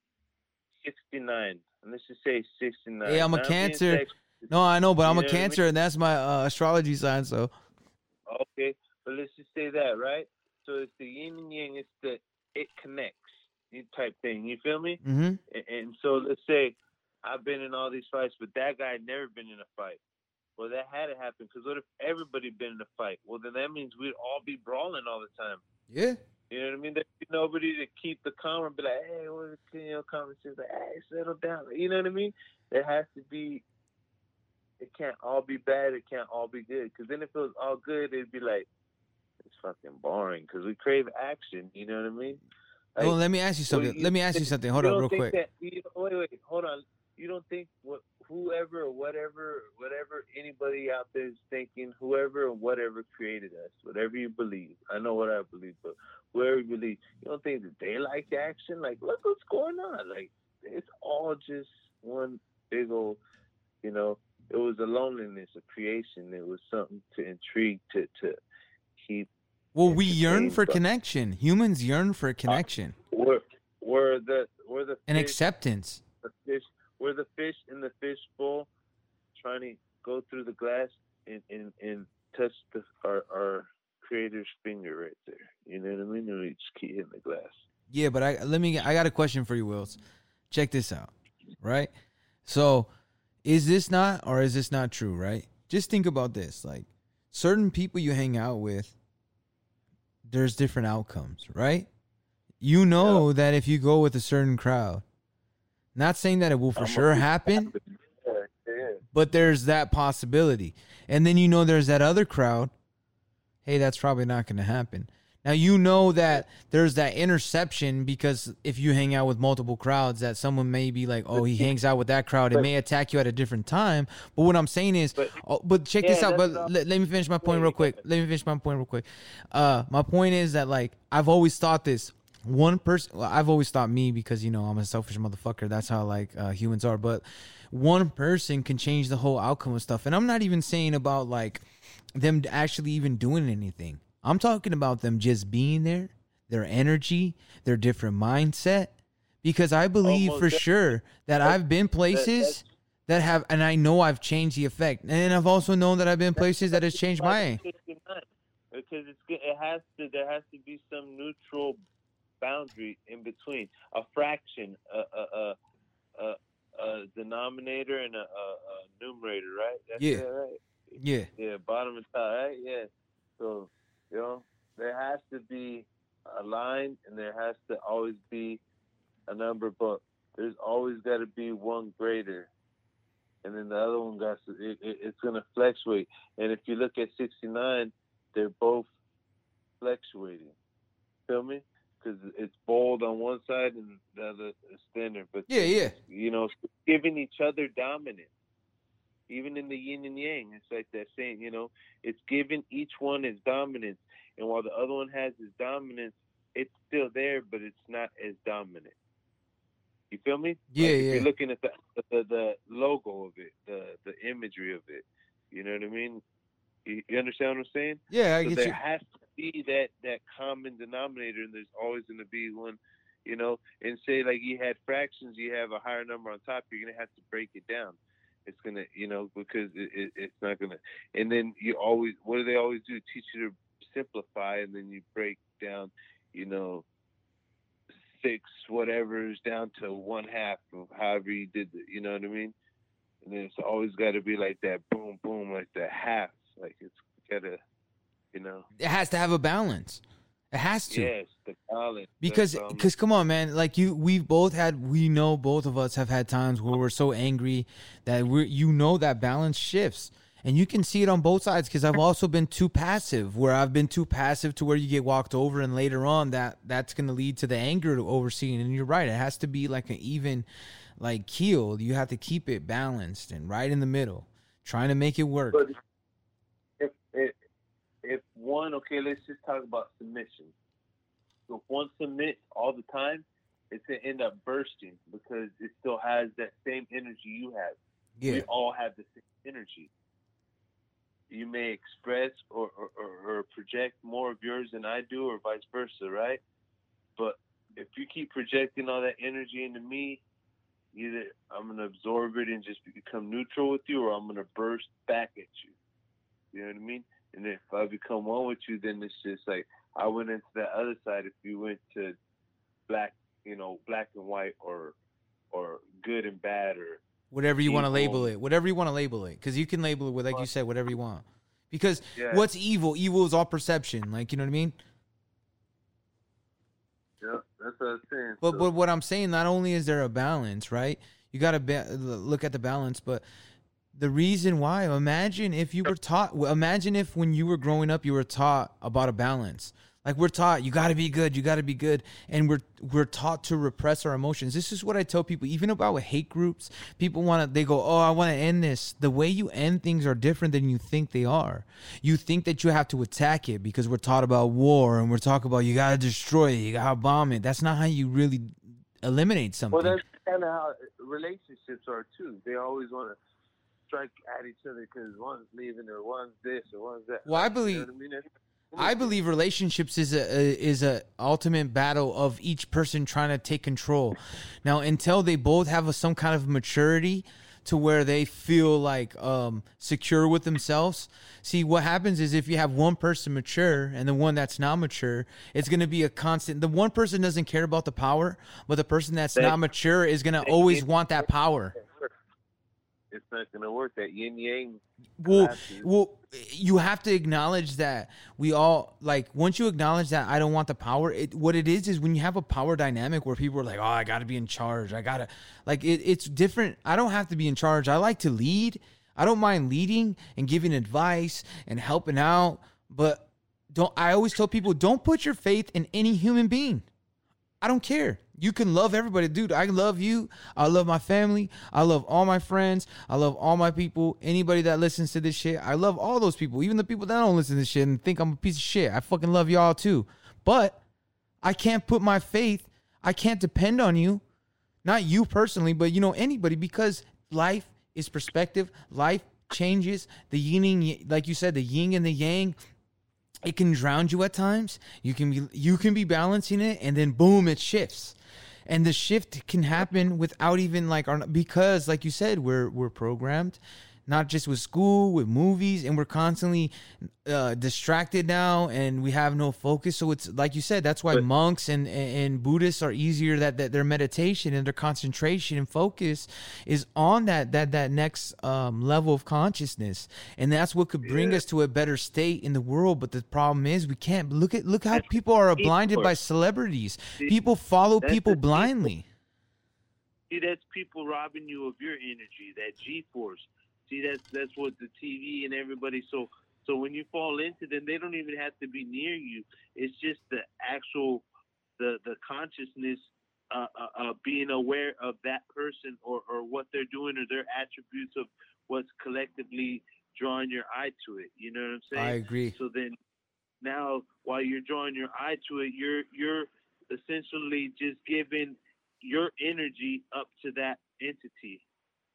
[SPEAKER 8] sixty-nine. And let's just say sixty-nine.
[SPEAKER 7] hey, I'm a
[SPEAKER 8] Not being
[SPEAKER 7] Cancer.
[SPEAKER 8] sexist.
[SPEAKER 7] No, I know, but I'm
[SPEAKER 8] You
[SPEAKER 7] a
[SPEAKER 8] know what I
[SPEAKER 7] Cancer, and that's my uh, astrology sign. So
[SPEAKER 8] Okay, but let's just say that, right? So it's the yin and yang. It's the it connects you type thing. You feel me?
[SPEAKER 7] mm-hmm.
[SPEAKER 8] And, and so let's say I've been in all these fights, but that guy had never been in a fight. Well, that had to happen because what if everybody been in a fight? Well, then that means we'd all be brawling all the time.
[SPEAKER 7] Yeah.
[SPEAKER 8] You know what I mean? There'd be nobody to keep the calm and be like, hey, what's the you know, conversation? Like, hey, settle down. You know what I mean? There has to be, it can't all be bad. It can't all be good. Because then if it was all good, it'd be like, it's fucking boring because we crave action. You know what I mean? Like,
[SPEAKER 7] Well, let me ask you something.
[SPEAKER 8] you
[SPEAKER 7] let me ask you
[SPEAKER 8] think-
[SPEAKER 7] something. Hold
[SPEAKER 8] you
[SPEAKER 7] up,
[SPEAKER 8] don't
[SPEAKER 7] real
[SPEAKER 8] think
[SPEAKER 7] quick.
[SPEAKER 8] That, you, wait, wait, hold on. You don't think what whoever or whatever, whatever anybody out there is thinking, whoever or whatever created us, whatever you believe. I know what I believe, but whoever you believe, you don't think that they like action? Like, look what's going on. Like, it's all just one big old, you know, it was a loneliness of creation. It was something to intrigue, to, to keep.
[SPEAKER 7] Well, we yearn
[SPEAKER 8] entertained,
[SPEAKER 7] for
[SPEAKER 8] but-
[SPEAKER 7] connection. Humans yearn for connection
[SPEAKER 8] Where, where the, where the
[SPEAKER 7] and
[SPEAKER 8] fish-
[SPEAKER 7] acceptance.
[SPEAKER 8] the fish, we're the fish in the fish bowl, trying to go through the glass and and, and touch the, our our creator's finger right there. You know what I mean? And we just keep hitting the glass.
[SPEAKER 7] Yeah, but I let me. I got a question for you, Wills. Check this out, right? So, is this not or is this not true, right? Just think about this. Like, certain people you hang out with, there's different outcomes, right? You know yeah. that if you go with a certain crowd, not saying that it will for I'm sure happen, yeah, yeah. but there's that possibility. And then you know there's that other crowd. Hey, that's probably not going to happen. Now, you know that there's that interception because if you hang out with multiple crowds, that someone may be like, oh, he hangs out with that crowd. It may attack you at a different time. But what I'm saying is, but, oh, but check yeah, this out. But let, let me finish my point real quick. Let me finish my point real quick. Uh, my point is that, like, I've always thought this. One person, well, I've always thought me because, you know, I'm a selfish motherfucker. That's how, like, uh, humans are. But one person can change the whole outcome of stuff. And I'm not even saying about, like, them actually even doing anything. I'm talking about them just being there, their energy, their different mindset. Because I believe Almost for that, sure that I've been places that, that have, and I know I've changed the effect. And I've also known that I've been places that has changed my.
[SPEAKER 8] Because it's, it has to, there has to be some neutral boundary in between, a fraction, a a a, a, a denominator and a, a, a numerator, right? That's
[SPEAKER 7] yeah,
[SPEAKER 8] it, right.
[SPEAKER 7] Yeah,
[SPEAKER 8] yeah, bottom and top, right? Yeah. So you know, there has to be a line, and there has to always be a number, but there's always got to be one greater, and then the other one got to. It, it, it's going to fluctuate, and if you look at sixty-nine, they're both fluctuating. Feel me? Because it's bold on one side and the other is thinner. But
[SPEAKER 7] yeah, yeah.
[SPEAKER 8] You know, giving each other dominance. Even in the yin and yang, it's like that saying, you know, it's giving each one its dominance. And while the other one has its dominance, it's still there, but it's not as dominant. You feel me?
[SPEAKER 7] Yeah,
[SPEAKER 8] like
[SPEAKER 7] yeah.
[SPEAKER 8] If you're looking at the, the the logo of it, the the imagery of it, you know what I mean? You, you understand what I'm saying?
[SPEAKER 7] Yeah, I
[SPEAKER 8] so
[SPEAKER 7] get
[SPEAKER 8] there
[SPEAKER 7] you.
[SPEAKER 8] has to be that, that common denominator, and there's always going to be one, you know, and say like you had fractions, you have a higher number on top, you're going to have to break it down. It's going to, you know, because it, it, it's not going to, and then you always, what do they always do? Teach you to simplify, and then you break down, you know, six whatever's down to one half of however you did it, you know what I mean? And then it's always got to be like that, boom, boom, like that half. Like it's got to, you know.
[SPEAKER 7] It has to have a balance. It has to.
[SPEAKER 8] Yes, the balance.
[SPEAKER 7] Because,
[SPEAKER 8] um,
[SPEAKER 7] because come on, man. Like you, we've both had, we know both of us have had times where we're so angry that we're, you know, that balance shifts. And you can see it on both sides because I've also been too passive, where I've been too passive to where you get walked over, and later on that that's going to lead to the anger to overseeing. And you're right. It has to be like an even, like keel. You have to keep it balanced and right in the middle, trying to make it work.
[SPEAKER 8] But if, if, if one, okay, let's just talk about submission. So if one submits all the time, it's going to end up bursting because it still has that same energy you have.
[SPEAKER 7] Yeah.
[SPEAKER 8] We all have the same energy. You may express or, or, or, or project more of yours than I do, or vice versa, right? But if you keep projecting all that energy into me, either I'm going to absorb it and just become neutral with you, or I'm going to burst back at you. You know what I mean? And if I become one with you, then it's just like I went into that other side. If you went to black, you know, black and white, or or good and bad, or
[SPEAKER 7] whatever you want to
[SPEAKER 8] evil.
[SPEAKER 7] label it, whatever you want to label it, because you can label it with, like you said, whatever you want. Because
[SPEAKER 8] yeah.
[SPEAKER 7] what's evil? Evil is all perception. Like, you know what I mean?
[SPEAKER 8] Yeah, that's what I'm saying.
[SPEAKER 7] But
[SPEAKER 8] so.
[SPEAKER 7] but what I'm saying, not only is there a balance, right? You got to ba- look at the balance, but the reason why, imagine if you were taught, imagine if when you were growing up, you were taught about a balance. Like we're taught, you got to be good, you got to be good. And we're we're taught to repress our emotions. This is what I tell people, even about hate groups. People want to, they go, oh, I want to end this. The way you end things are different than you think they are. You think that you have to attack it because we're taught about war, and we're talking about you got to destroy it, you got to bomb it. That's not how you really eliminate something.
[SPEAKER 8] Well, that's kind of how relationships are too. They always want to strike at each other because one's leaving, or one's this, or one's that.
[SPEAKER 7] Well, I believe...
[SPEAKER 8] You know what I mean?
[SPEAKER 7] I believe relationships is a, a is a ultimate battle of each person trying to take control. Now, until they both have a, some kind of maturity to where they feel like um, secure with themselves. See, what happens is if you have one person mature and the one that's not mature, it's going to be a constant. The one person doesn't care about the power, but the person that's not mature is going to always want that power.
[SPEAKER 8] it's not going to work. That yin yang.
[SPEAKER 7] Well,
[SPEAKER 8] clashes.
[SPEAKER 7] well, you have to acknowledge that we all like. Once you acknowledge that I don't want the power, it, what it is is when you have a power dynamic where people are like, "Oh, I got to be in charge. I gotta," like it, it's different. I don't have to be in charge. I like to lead. I don't mind leading and giving advice and helping out, but don't. I always tell people, don't put your faith in any human being. I don't care. You can love everybody. Dude, I love you. I love my family. I love all my friends. I love all my people. Anybody that listens to this shit, I love all those people. Even the people that don't listen to this shit and think I'm a piece of shit. I fucking love y'all too. But I can't put my faith, I can't depend on you. Not you personally, but you know, anybody, because life is perspective. Life changes. The yin and yang, like you said, the yin and the yang. It can drown you at times. You can be you can be balancing it, and then boom, it shifts. And the shift can happen without even like our, because like you said, we're we're programmed, not just with school, with movies, and we're constantly uh, distracted now, and we have no focus. So it's like you said, that's why
[SPEAKER 8] But-
[SPEAKER 7] monks and, and Buddhists are easier. That, that their meditation and their concentration and focus is on that that that next um, level of consciousness, and that's what could bring
[SPEAKER 8] Yeah.
[SPEAKER 7] us to a better state in the world. But the problem is, we can't look at look how people are blinded by celebrities. People follow
[SPEAKER 8] That's
[SPEAKER 7] people
[SPEAKER 8] the people.
[SPEAKER 7] blindly.
[SPEAKER 8] See, that's people robbing you of your energy, that G-force. See, that's that's what the T V and everybody. So, so when you fall into them, they don't even have to be near you. It's just the actual, the the consciousness, uh, uh, uh, being aware of that person or or what they're doing or their attributes of what's collectively drawing your eye to it. You know what I'm saying?
[SPEAKER 7] I agree.
[SPEAKER 8] So then, now while you're drawing your eye to it, you're you're essentially just giving your energy up to that entity.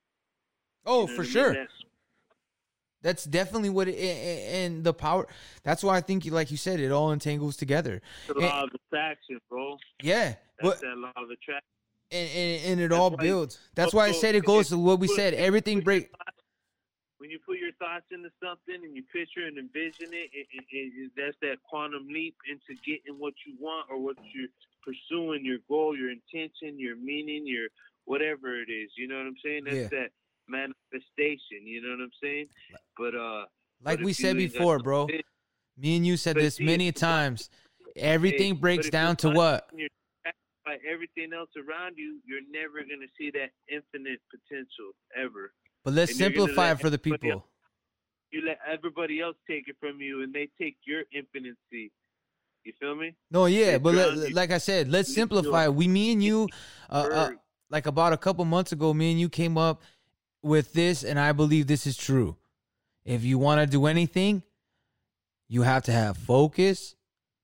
[SPEAKER 7] Oh,
[SPEAKER 8] You know
[SPEAKER 7] for
[SPEAKER 8] what I mean?
[SPEAKER 7] sure.
[SPEAKER 8] That's-
[SPEAKER 7] That's definitely what it, and the power. That's why I think, like you said, it all entangles together.
[SPEAKER 8] the
[SPEAKER 7] And-
[SPEAKER 8] law of attraction, bro.
[SPEAKER 7] yeah,
[SPEAKER 8] That's
[SPEAKER 7] but
[SPEAKER 8] that law of attraction.
[SPEAKER 7] and, and, and it
[SPEAKER 8] That's
[SPEAKER 7] all
[SPEAKER 8] why-
[SPEAKER 7] builds. That's
[SPEAKER 8] so-
[SPEAKER 7] why I
[SPEAKER 8] so
[SPEAKER 7] said it
[SPEAKER 8] if
[SPEAKER 7] goes to
[SPEAKER 8] you
[SPEAKER 7] what we
[SPEAKER 8] put-
[SPEAKER 7] said.
[SPEAKER 8] if you
[SPEAKER 7] Everything
[SPEAKER 8] put
[SPEAKER 7] break.
[SPEAKER 8] your thoughts- When you put your thoughts into something and you picture and envision it, it, it, it, that's that quantum leap into getting what you want or what you're pursuing, your goal, your intention, your meaning, your whatever it is. You know what I'm saying? That's
[SPEAKER 7] Yeah.
[SPEAKER 8] that manifestation. You know what I'm saying? But uh,
[SPEAKER 7] Like
[SPEAKER 8] but
[SPEAKER 7] we
[SPEAKER 8] if
[SPEAKER 7] said
[SPEAKER 8] you ain't got
[SPEAKER 7] before,
[SPEAKER 8] no
[SPEAKER 7] bro.
[SPEAKER 8] vision-
[SPEAKER 7] Me and you said
[SPEAKER 8] But
[SPEAKER 7] this
[SPEAKER 8] see,
[SPEAKER 7] many
[SPEAKER 8] if-
[SPEAKER 7] times. Everything
[SPEAKER 8] Hey,
[SPEAKER 7] breaks
[SPEAKER 8] but if
[SPEAKER 7] down
[SPEAKER 8] you're
[SPEAKER 7] to what?
[SPEAKER 8] blinded and you're by everything else around you, you're never going to see that infinite potential ever.
[SPEAKER 7] But let's
[SPEAKER 8] and you're gonna
[SPEAKER 7] simplify
[SPEAKER 8] let
[SPEAKER 7] it for the
[SPEAKER 8] everybody
[SPEAKER 7] people.
[SPEAKER 8] else- You let everybody else take it from you, and they take your infinity. You feel me?
[SPEAKER 7] No, yeah,
[SPEAKER 8] They
[SPEAKER 7] but
[SPEAKER 8] drown
[SPEAKER 7] let-
[SPEAKER 8] you.
[SPEAKER 7] like I said, let's
[SPEAKER 8] You
[SPEAKER 7] simplify it.
[SPEAKER 8] feel-
[SPEAKER 7] We, me and you, uh, uh,
[SPEAKER 8] Bird.
[SPEAKER 7] like about a couple months ago, me and you came up with this, and I believe this is true. If you want to do anything, you have to have focus,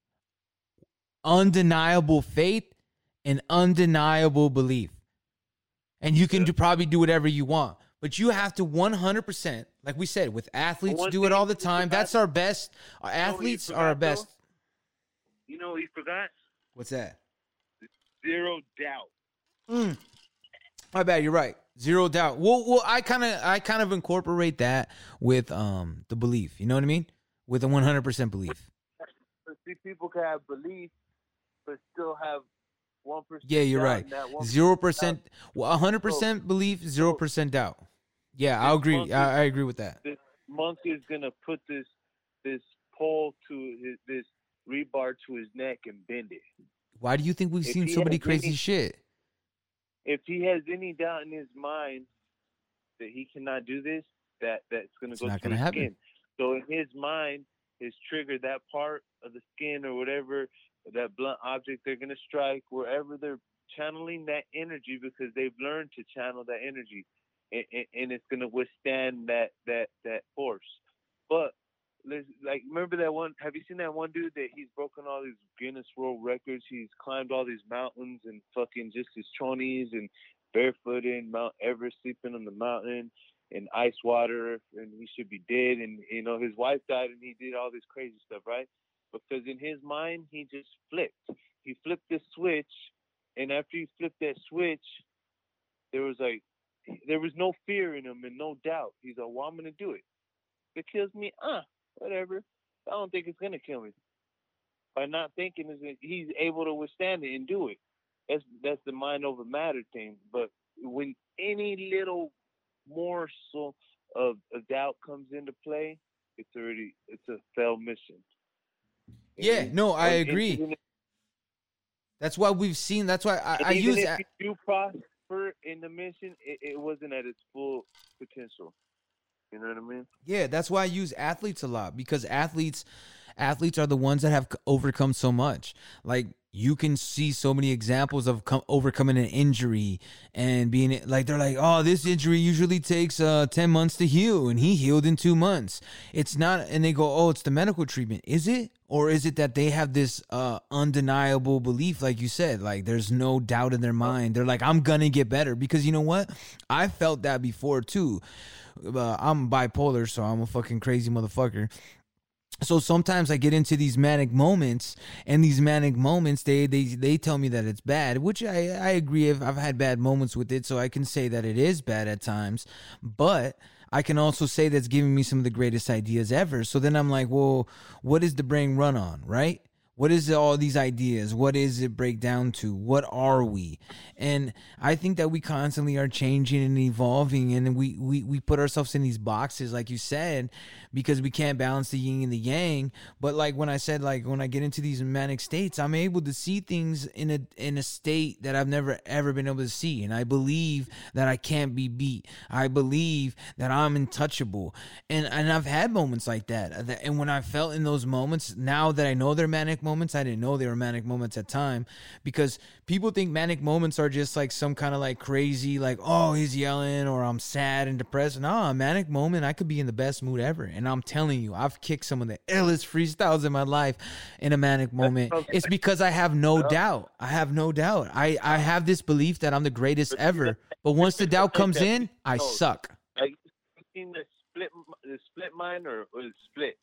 [SPEAKER 7] undeniable faith, and undeniable belief. And you can do, probably do whatever you want. But you have to one hundred percent, like we said, with athletes,
[SPEAKER 8] One
[SPEAKER 7] do it
[SPEAKER 8] thing
[SPEAKER 7] all the
[SPEAKER 8] you
[SPEAKER 7] time.
[SPEAKER 8] forgot-
[SPEAKER 7] That's our best. Our
[SPEAKER 8] You know what you
[SPEAKER 7] athletes are
[SPEAKER 8] forgot,
[SPEAKER 7] our
[SPEAKER 8] though?
[SPEAKER 7] best.
[SPEAKER 8] You know what you forgot?
[SPEAKER 7] What's that?
[SPEAKER 8] Zero doubt.
[SPEAKER 7] Mm. My bad. You're right. Zero doubt. Well, well, I kind of, I kind of incorporate that with um the belief. You know what I mean? With a one hundred percent belief.
[SPEAKER 8] But see, people can have belief, but still have one percent.
[SPEAKER 7] Yeah, you're right. Zero percent, one hundred percent belief, zero percent doubt. Yeah, I agree. I, I agree with that.
[SPEAKER 8] This monk is gonna put this this pole to his this rebar to his neck and bend it.
[SPEAKER 7] Why do you think we've
[SPEAKER 8] If
[SPEAKER 7] seen
[SPEAKER 8] he
[SPEAKER 7] so many
[SPEAKER 8] has
[SPEAKER 7] crazy
[SPEAKER 8] any-
[SPEAKER 7] shit?
[SPEAKER 8] If he has any doubt in his mind that he cannot do this, that that's gonna
[SPEAKER 7] It's
[SPEAKER 8] go
[SPEAKER 7] not
[SPEAKER 8] through
[SPEAKER 7] gonna
[SPEAKER 8] his
[SPEAKER 7] happen.
[SPEAKER 8] skin. So in his mind, his trigger, that part of the skin or whatever, that blunt object they're gonna strike wherever they're channeling that energy because they've learned to channel that energy, and, and, and it's gonna withstand that that that force. But there's, like, remember that one? Have you seen that one dude that he's broken all these Guinness World Records? He's climbed all these mountains and fucking just his chonies and barefooted, Mount Everest, sleeping on the mountain in ice water, and he should be dead. And you know his wife died, and he did all this crazy stuff, right? Because in his mind, he just flipped. He flipped the switch, and after he flipped that switch, there was like there was no fear in him and no doubt. He's like, "Well, I'm gonna do it. If it kills me, ah, whatever. I don't think it's gonna kill me." By not thinking, is that he's able to withstand it and do it. That's that's the mind over matter thing. But when any little morsel of, of doubt comes into play, it's already it's a failed mission.
[SPEAKER 7] Yeah,
[SPEAKER 8] And-
[SPEAKER 7] no, I
[SPEAKER 8] and
[SPEAKER 7] agree.
[SPEAKER 8] even if-
[SPEAKER 7] That's why we've seen. That's why I,
[SPEAKER 8] and
[SPEAKER 7] I
[SPEAKER 8] even
[SPEAKER 7] use.
[SPEAKER 8] if
[SPEAKER 7] a-
[SPEAKER 8] you do prosper in the mission, it, it wasn't at its full potential. You know what I mean?
[SPEAKER 7] Yeah, that's why I use athletes a lot, because athletes athletes are the ones that have c- overcome so much. Like, you can see so many examples of com- overcoming an injury and being like, they're like, oh, this injury usually takes uh, ten months to heal, and he healed in two months. It's not, and they go, oh, it's the medical treatment. Is it? Or is it that they have this uh, undeniable belief, like you said, like there's no doubt in their mind. They're like, I'm going to get better. Because you know what? I felt that before too. Uh, I'm bipolar, so I'm a fucking crazy motherfucker. So sometimes I get into these manic moments, and these manic moments, they they they tell me that it's bad, which I, I agree. If I've had bad moments with it, so I can say that it is bad at times, but I can also say that's giving me some of the greatest ideas ever. So then I'm like, well, what does the brain run on, right? What is all these ideas? What does it break down to? What are we? And I think that we constantly are changing and evolving, and we, we, we put ourselves in these boxes, like you said, because we can't balance the yin and the yang. But like when I said, like when I get into these manic states, I'm able to see things in a in a state that I've never ever been able to see. And I believe that I can't be beat. I believe that I'm untouchable. And and I've had moments like that. And when I felt in those moments, now that I know they're manic moments, I didn't know they were manic moments at time, because people think manic moments are just like some kind of like crazy, like, oh, he's yelling, or I'm sad and depressed. No, a manic moment, I could be in the best mood ever. And I'm telling you, I've kicked some of the illest freestyles in my life in a manic moment. It's because I have no doubt. I have no doubt. I, I have this belief that I'm the greatest ever. But once the doubt comes in, I suck.
[SPEAKER 8] Like, you seen the split, the split mind, or was it split?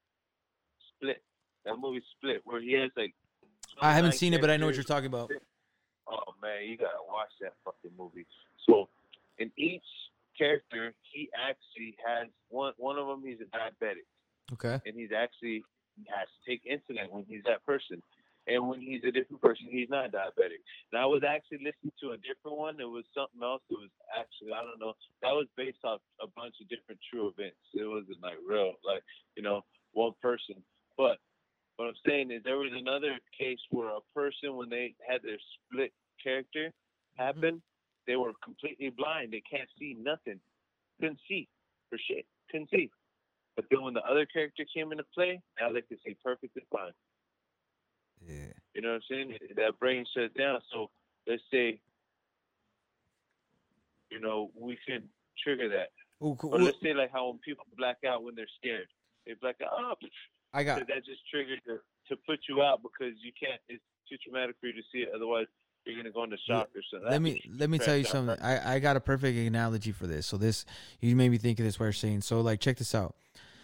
[SPEAKER 8] Split. That movie Split, where he has like.
[SPEAKER 7] I haven't seen it, but I know what you're talking about.
[SPEAKER 8] Oh man, you gotta watch that fucking movie. So, in each character, he actually has one. One of them, he's a diabetic,
[SPEAKER 7] Okay.
[SPEAKER 8] and he's actually he has to take insulin when he's that person, and when he's a different person, he's not diabetic. And I was actually listening to a different one. It was something else. It was actually, I don't know. That was based off a bunch of different true events. It wasn't like real, like, you know, one person, but. What I'm saying is there was another case where a person, when they had their split character happen, they were completely blind. They can't see nothing. Couldn't see for shit. Couldn't see. But then when the other character came into play, now they can see perfectly fine.
[SPEAKER 7] Yeah.
[SPEAKER 8] You know what I'm saying? That brain shuts down. So let's say, you know, we can trigger that.
[SPEAKER 7] Ooh, cool.
[SPEAKER 8] Or let's say like how when people black out when they're scared. They black out. Oh,
[SPEAKER 7] I got.
[SPEAKER 8] So that just triggered to, to put you out because you can't. It's too traumatic for you to see it. Otherwise, you're gonna go into shock or something.
[SPEAKER 7] Let
[SPEAKER 8] That
[SPEAKER 7] me
[SPEAKER 8] means
[SPEAKER 7] let me
[SPEAKER 8] crash
[SPEAKER 7] tell you
[SPEAKER 8] out.
[SPEAKER 7] something. I, I got a perfect analogy for this. So this, you made me think of this. What you're saying. So like, check this out.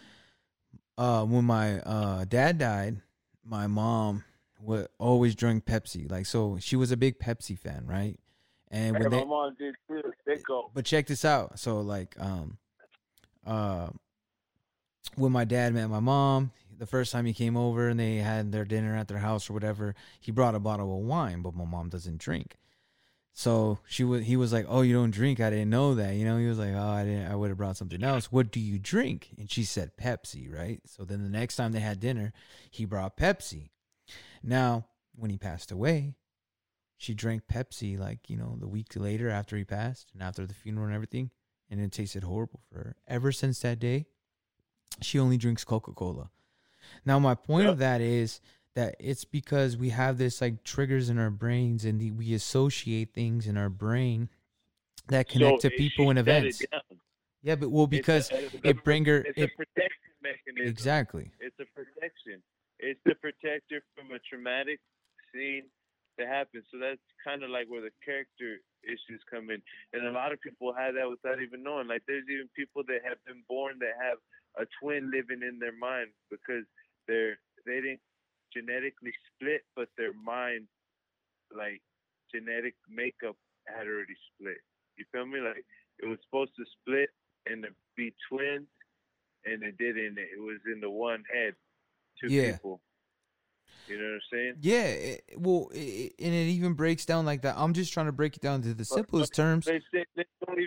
[SPEAKER 7] Uh, when my uh dad died, my mom would always drink Pepsi. Like, so she was a big Pepsi fan, right? And
[SPEAKER 8] Hey,
[SPEAKER 7] when
[SPEAKER 8] my
[SPEAKER 7] they,
[SPEAKER 8] mom did too. They go.
[SPEAKER 7] but check this out. So like, um, uh, when my dad met my mom, the first time he came over and they had their dinner at their house or whatever, he brought a bottle of wine, but my mom doesn't drink. So she was, he was like, "Oh, you don't drink? I didn't know that." You know, he was like, "Oh, I didn't. I would have brought something else. What do you drink?" And she said Pepsi, right? So then the next time they had dinner, he brought Pepsi. Now, when he passed away, she drank Pepsi, like, you know, the week later after he passed and after the funeral and everything, and it tasted horrible for her. Ever since that day, she only drinks Coca-Cola. Now, my point of that is that it's because we have this like triggers in our brains, and the, we associate things in our brain that connect
[SPEAKER 8] So
[SPEAKER 7] to people
[SPEAKER 8] she
[SPEAKER 7] and
[SPEAKER 8] shut
[SPEAKER 7] events.
[SPEAKER 8] it down.
[SPEAKER 7] Yeah, but well, because
[SPEAKER 8] It's a-
[SPEAKER 7] it bring her
[SPEAKER 8] It's
[SPEAKER 7] it,
[SPEAKER 8] a protection mechanism.
[SPEAKER 7] exactly.
[SPEAKER 8] It's a protection. It's to protect her from a traumatic scene that happens. So that's kind of like where the character issues come in. And a lot of people have that without even knowing. Like, there's even people that have been born that have a twin living in their mind because they're they didn't genetically split, but their mind, like, genetic makeup had already split. You feel me? Like, it was supposed to split and to be twins, and it didn't. It was in the one head, two
[SPEAKER 7] Yeah.
[SPEAKER 8] people. You know what I'm saying?
[SPEAKER 7] Yeah, it, well, it, and it even breaks down like that. I'm just trying to break it down to the simplest terms.
[SPEAKER 8] Let's, say, let's don't even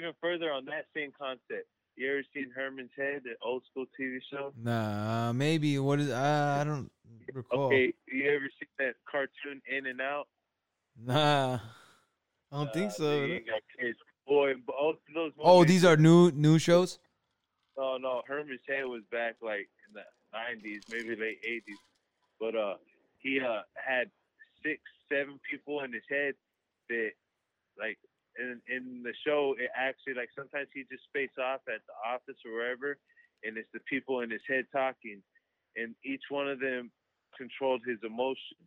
[SPEAKER 8] even further on that same concept. You ever seen Herman's Head, the old school T V show?
[SPEAKER 7] Nah, maybe. What is? Uh, I don't recall.
[SPEAKER 8] Okay, you ever seen that cartoon In and Out?
[SPEAKER 7] Nah, I don't think
[SPEAKER 8] Uh,
[SPEAKER 7] so.
[SPEAKER 8] you got kids. Boy, both of those
[SPEAKER 7] Oh,
[SPEAKER 8] movies-
[SPEAKER 7] these are new new shows.
[SPEAKER 8] No, no, Herman's Head was back like in the nineties, maybe late eighties. But uh, he uh had six, seven people in his head that, like, in in the show, it actually, like, sometimes he just space off at the office or wherever, and it's the people in his head talking, and each one of them controlled his emotion,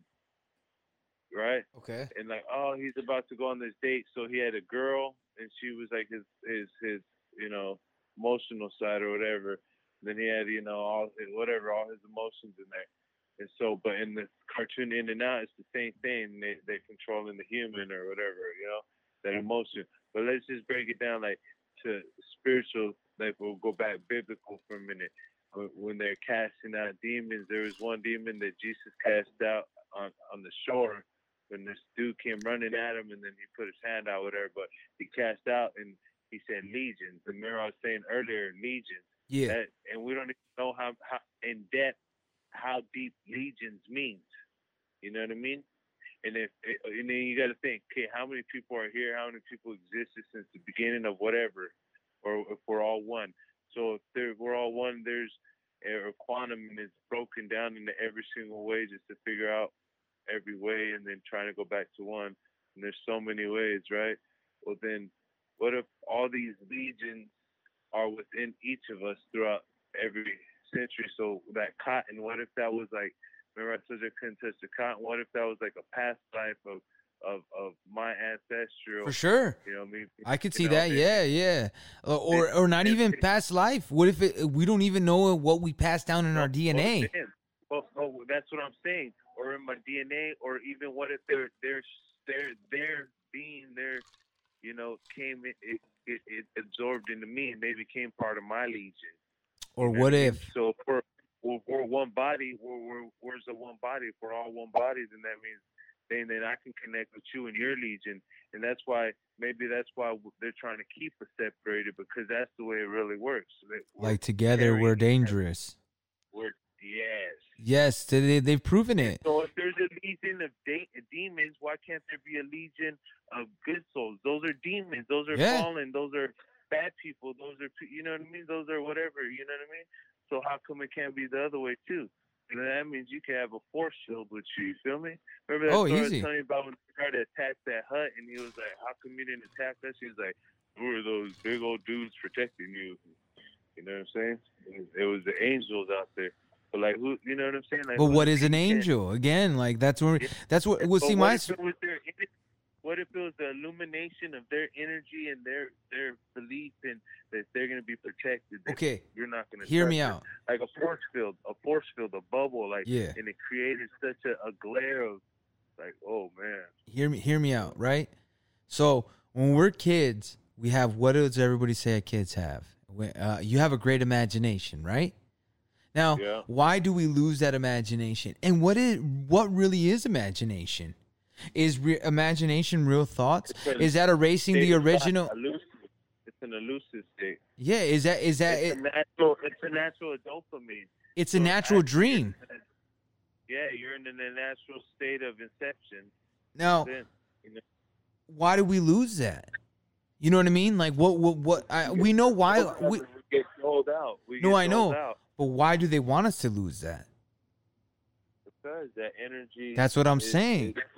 [SPEAKER 8] right?
[SPEAKER 7] Okay.
[SPEAKER 8] And like, oh, he's about to go on this date, so he had a girl, and she was like his his his you know emotional side or whatever. And then he had, you know, all whatever all his emotions in there. And so, but in the cartoon In and Out, it's the same thing. They they controlling the human or whatever, you know, that emotion. But let's just break it down like to spiritual. Like, we'll go back biblical for a minute. When they're casting out demons, there was one demon that Jesus cast out on on the shore. When this dude came running at him, and then he put his hand out, whatever. But he cast out, and he said legions. Remember I was saying earlier, legions.
[SPEAKER 7] Yeah.
[SPEAKER 8] That, and we don't even know how, how in depth how deep legions means. You know what I mean? And if and then you got to think, okay, how many people are here? How many people existed since the beginning of whatever? Or if we're all one. So if there, we're all one, there's or quantum and it's broken down into every single way just to figure out every way and then trying to go back to one. And there's so many ways, right? Well, then what if all these legions are within each of us throughout every century? So that cotton, what if that was like, remember I said I couldn't touch the cotton? What if that was like a past life of of, of my ancestral?
[SPEAKER 7] For sure.
[SPEAKER 8] You know, me,
[SPEAKER 7] I could
[SPEAKER 8] you
[SPEAKER 7] see
[SPEAKER 8] know,
[SPEAKER 7] that.
[SPEAKER 8] it-
[SPEAKER 7] Yeah, yeah. Or or, or not
[SPEAKER 8] it-
[SPEAKER 7] even
[SPEAKER 8] it-
[SPEAKER 7] past life. What if it, we don't even know what we passed down in our D N A?
[SPEAKER 8] Well, well, that's what I'm saying. Or in my D N A, or even what if their their their their being their, you know, came it, it, it, it absorbed into me and they became part of my legion.
[SPEAKER 7] Or
[SPEAKER 8] You know
[SPEAKER 7] what
[SPEAKER 8] I mean?
[SPEAKER 7] if?
[SPEAKER 8] So if we're, we're, we're one body, we're, we're where's the one body? If we're all one body, then that means then then I can connect with you and your legion, and that's why maybe that's why they're trying to keep us separated, because that's the way it really works. That we're
[SPEAKER 7] Like together
[SPEAKER 8] carrying
[SPEAKER 7] we're
[SPEAKER 8] each other.
[SPEAKER 7] dangerous.
[SPEAKER 8] We're yes.
[SPEAKER 7] Yes, they they've proven it.
[SPEAKER 8] So if there's a legion of de- demons, why can't there be a legion of good souls? Those are demons. Those are
[SPEAKER 7] Yeah.
[SPEAKER 8] fallen. Those are bad people. Those are, you know what I mean? Those are whatever, you know what I mean? So how come it can't be the other way too? And that means you can have a force field with you. You feel me? Remember that
[SPEAKER 7] Oh,
[SPEAKER 8] story I
[SPEAKER 7] easy.
[SPEAKER 8] was telling you about when they tried to attack that hut, and he was like, "How come you didn't attack us?" He was like, "Who are those big old dudes protecting you?" You know what I'm saying? It was the angels out there. But like, who? You know what I'm saying? Like,
[SPEAKER 7] But
[SPEAKER 8] who's
[SPEAKER 7] what is an
[SPEAKER 8] the-
[SPEAKER 7] angel? Again, like that's where that's what. Well,
[SPEAKER 8] But
[SPEAKER 7] see,
[SPEAKER 8] what
[SPEAKER 7] my
[SPEAKER 8] if it was their, what if it was the illumination of their energy and their their belief in that they're going to be protected? That
[SPEAKER 7] Okay,
[SPEAKER 8] you're not going to
[SPEAKER 7] hear me out.
[SPEAKER 8] Like a force field, a force field, a bubble, like
[SPEAKER 7] Yeah.
[SPEAKER 8] and it created such a, a glare of like, oh man,
[SPEAKER 7] Hear me, hear me out, right? So when we're kids, we have what does everybody say kids have? When- Uh, you have a great imagination, right? Now,
[SPEAKER 8] Yeah.
[SPEAKER 7] why do we lose that imagination? And what is what really is imagination? Is re- imagination real thoughts?
[SPEAKER 8] It's a
[SPEAKER 7] Is that erasing the
[SPEAKER 8] state of
[SPEAKER 7] original?
[SPEAKER 8] elusive. It's an elusive state.
[SPEAKER 7] Yeah, is that is that
[SPEAKER 8] It's
[SPEAKER 7] it,
[SPEAKER 8] a natural. It's a natural dopamine.
[SPEAKER 7] it's a
[SPEAKER 8] So
[SPEAKER 7] natural
[SPEAKER 8] actually,
[SPEAKER 7] dream.
[SPEAKER 8] Yeah, you're in a natural state of inception.
[SPEAKER 7] Now,
[SPEAKER 8] Then, you know,
[SPEAKER 7] why do we lose that? You know what I mean? Like what what what I, we know why we
[SPEAKER 8] we get sold out. We
[SPEAKER 7] No,
[SPEAKER 8] get
[SPEAKER 7] I know.
[SPEAKER 8] sold out
[SPEAKER 7] but why do they want us to lose that?
[SPEAKER 8] because that energy.
[SPEAKER 7] That's what I'm
[SPEAKER 8] is-
[SPEAKER 7] saying.
[SPEAKER 8] is-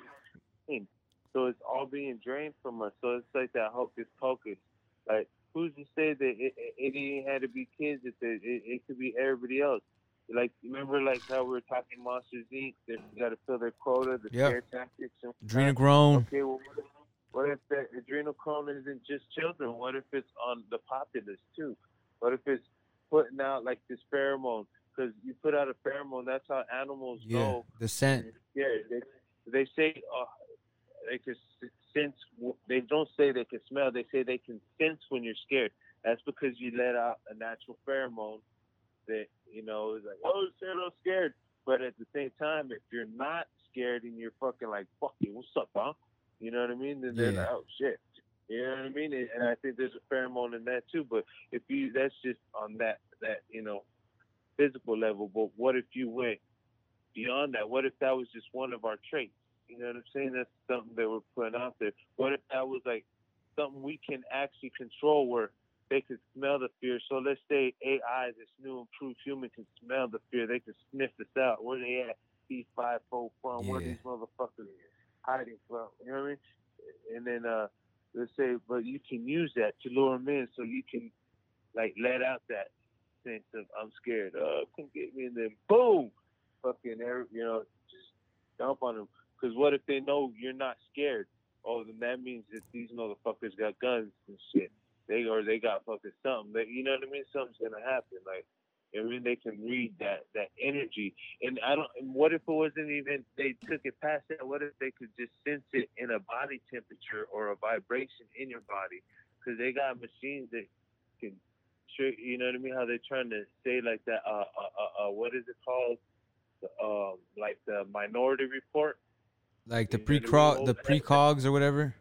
[SPEAKER 8] So it's all being drained from us. So it's like that hocus pocus. Like, who's to say that it, it, it ain't had to be kids? It, it, it could be everybody else. Like, remember, like how we were talking Monsters Incorporated. They got to fill their quota, the
[SPEAKER 7] Yep.
[SPEAKER 8] scare tactics. And
[SPEAKER 7] Adrenochrome.
[SPEAKER 8] Okay, well, what if, what if that adrenochrome isn't just children? What if it's on the populace too? What if it's putting out like this pheromone? Because you put out a pheromone, that's how animals
[SPEAKER 7] Yeah,
[SPEAKER 8] know.
[SPEAKER 7] the scent.
[SPEAKER 8] Yeah, they, they say uh, they can s- sense. They don't say they can smell. They say they can sense when you're scared. That's because you let out a natural pheromone that, you know, is like, oh, shit, I'm scared. But at the same time, if you're not scared and you're fucking like, fuck you, what's up, huh? You know what I mean? Then they're
[SPEAKER 7] Yeah.
[SPEAKER 8] like, oh, shit. You know what I mean? And and I think there's a pheromone in that too. But if you, that's just on that that you know physical level. But what if you went beyond that? What if that was just one of our traits? You know what I'm saying? That's something that we're putting out there. What if that was like something we can actually control, where they can smell the fear? So let's say A I, this new improved human, can smell the fear. They can sniff us out. Where they at? These five fold from? Where
[SPEAKER 7] Yeah.
[SPEAKER 8] these motherfuckers hiding from? You know what I mean? And then uh, let's say, but you can use that to lure them in, so you can like let out that sense of I'm scared. Uh, come get me, and then boom, fucking, every, you know, just dump on them. Because what if they know you're not scared? Oh, then that means that these motherfuckers got guns and shit. They or they got fucking something. They, you know what I mean? Something's gonna happen. Like, I mean, they can read that that energy. And I don't. And what if it wasn't even? They took it past that. What if they could just sense it in a body temperature or a vibration in your body? Because they got machines that can. You know what I mean? How they're trying to say like that. Uh, uh, uh, what is it called? Um, like the Minority Report.
[SPEAKER 7] Like the
[SPEAKER 8] You know
[SPEAKER 7] pre
[SPEAKER 8] what I mean?
[SPEAKER 7] the precogs or whatever.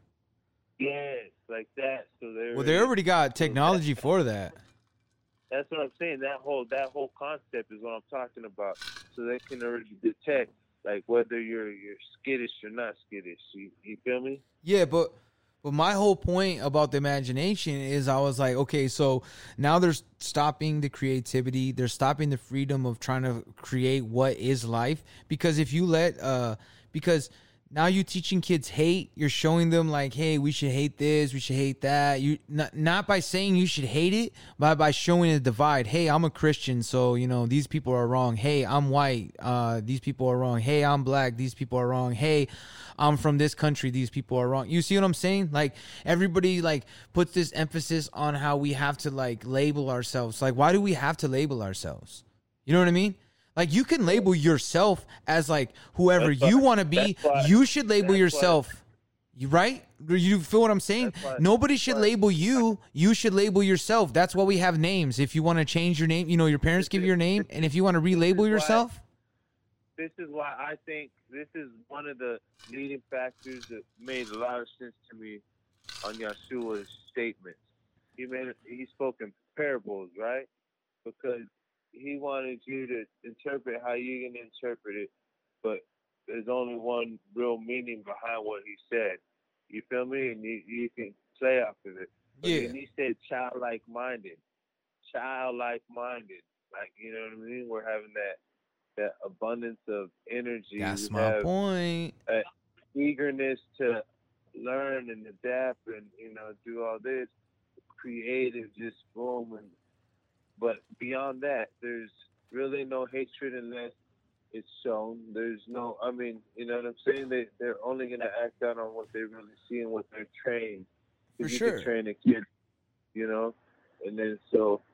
[SPEAKER 8] Yes, like that. So they
[SPEAKER 7] Well, they already got technology for that.
[SPEAKER 8] That's what I'm saying. That whole that whole concept is what I'm talking about. So they can already detect like whether you're you're skittish or not skittish. You, you feel me?
[SPEAKER 7] Yeah, but but my whole point about the imagination is I was like, okay, so now they're stopping the creativity, they're stopping the freedom of trying to create what is life. Because if you let uh because now you teaching kids hate, you're showing them like, hey, we should hate this, we should hate that. You not, not by saying you should hate it, but by showing a divide. Hey, I'm a Christian, so you know these people are wrong. Hey, I'm white, uh, these people are wrong. Hey, I'm black, these people are wrong. Hey, I'm from this country, these people are wrong. You see what I'm saying? Like everybody like puts this emphasis on how we have to like label ourselves. Like, why do we have to label ourselves? You know what I mean? Like, you can label yourself as, like, whoever
[SPEAKER 8] That's
[SPEAKER 7] you
[SPEAKER 8] why-
[SPEAKER 7] want to be.
[SPEAKER 8] that's why-
[SPEAKER 7] You should label
[SPEAKER 8] that's
[SPEAKER 7] yourself. You right? You feel what I'm saying?
[SPEAKER 8] That's why-
[SPEAKER 7] Nobody should
[SPEAKER 8] why-
[SPEAKER 7] label you. You should label yourself. That's why we have names. If you want to change your name, you know, your parents give you your name. And if you want to relabel
[SPEAKER 8] why-
[SPEAKER 7] yourself,
[SPEAKER 8] This is why I think this is one of the leading factors that made a lot of sense to me on Yeshua's statements. He made he spoke in parables, right? Because he wanted you to interpret how you're going to interpret it, but there's only one real meaning behind what he said. You feel me? And you, you can play off of it. But
[SPEAKER 7] Yeah.
[SPEAKER 8] then he said childlike minded. Childlike minded. Like, you know what I mean? We're having that that abundance of energy.
[SPEAKER 7] that's
[SPEAKER 8] We
[SPEAKER 7] my
[SPEAKER 8] have
[SPEAKER 7] point.
[SPEAKER 8] eagerness to learn and adapt and, you know, do all this. Creative, just boom. And but beyond that, there's really no hatred unless it's shown. There's no, I mean, you know what I'm saying? They, they're only going to act out on what they really see and what they're trained.
[SPEAKER 7] For
[SPEAKER 8] you
[SPEAKER 7] sure.
[SPEAKER 8] can train a kid, you know? And then so,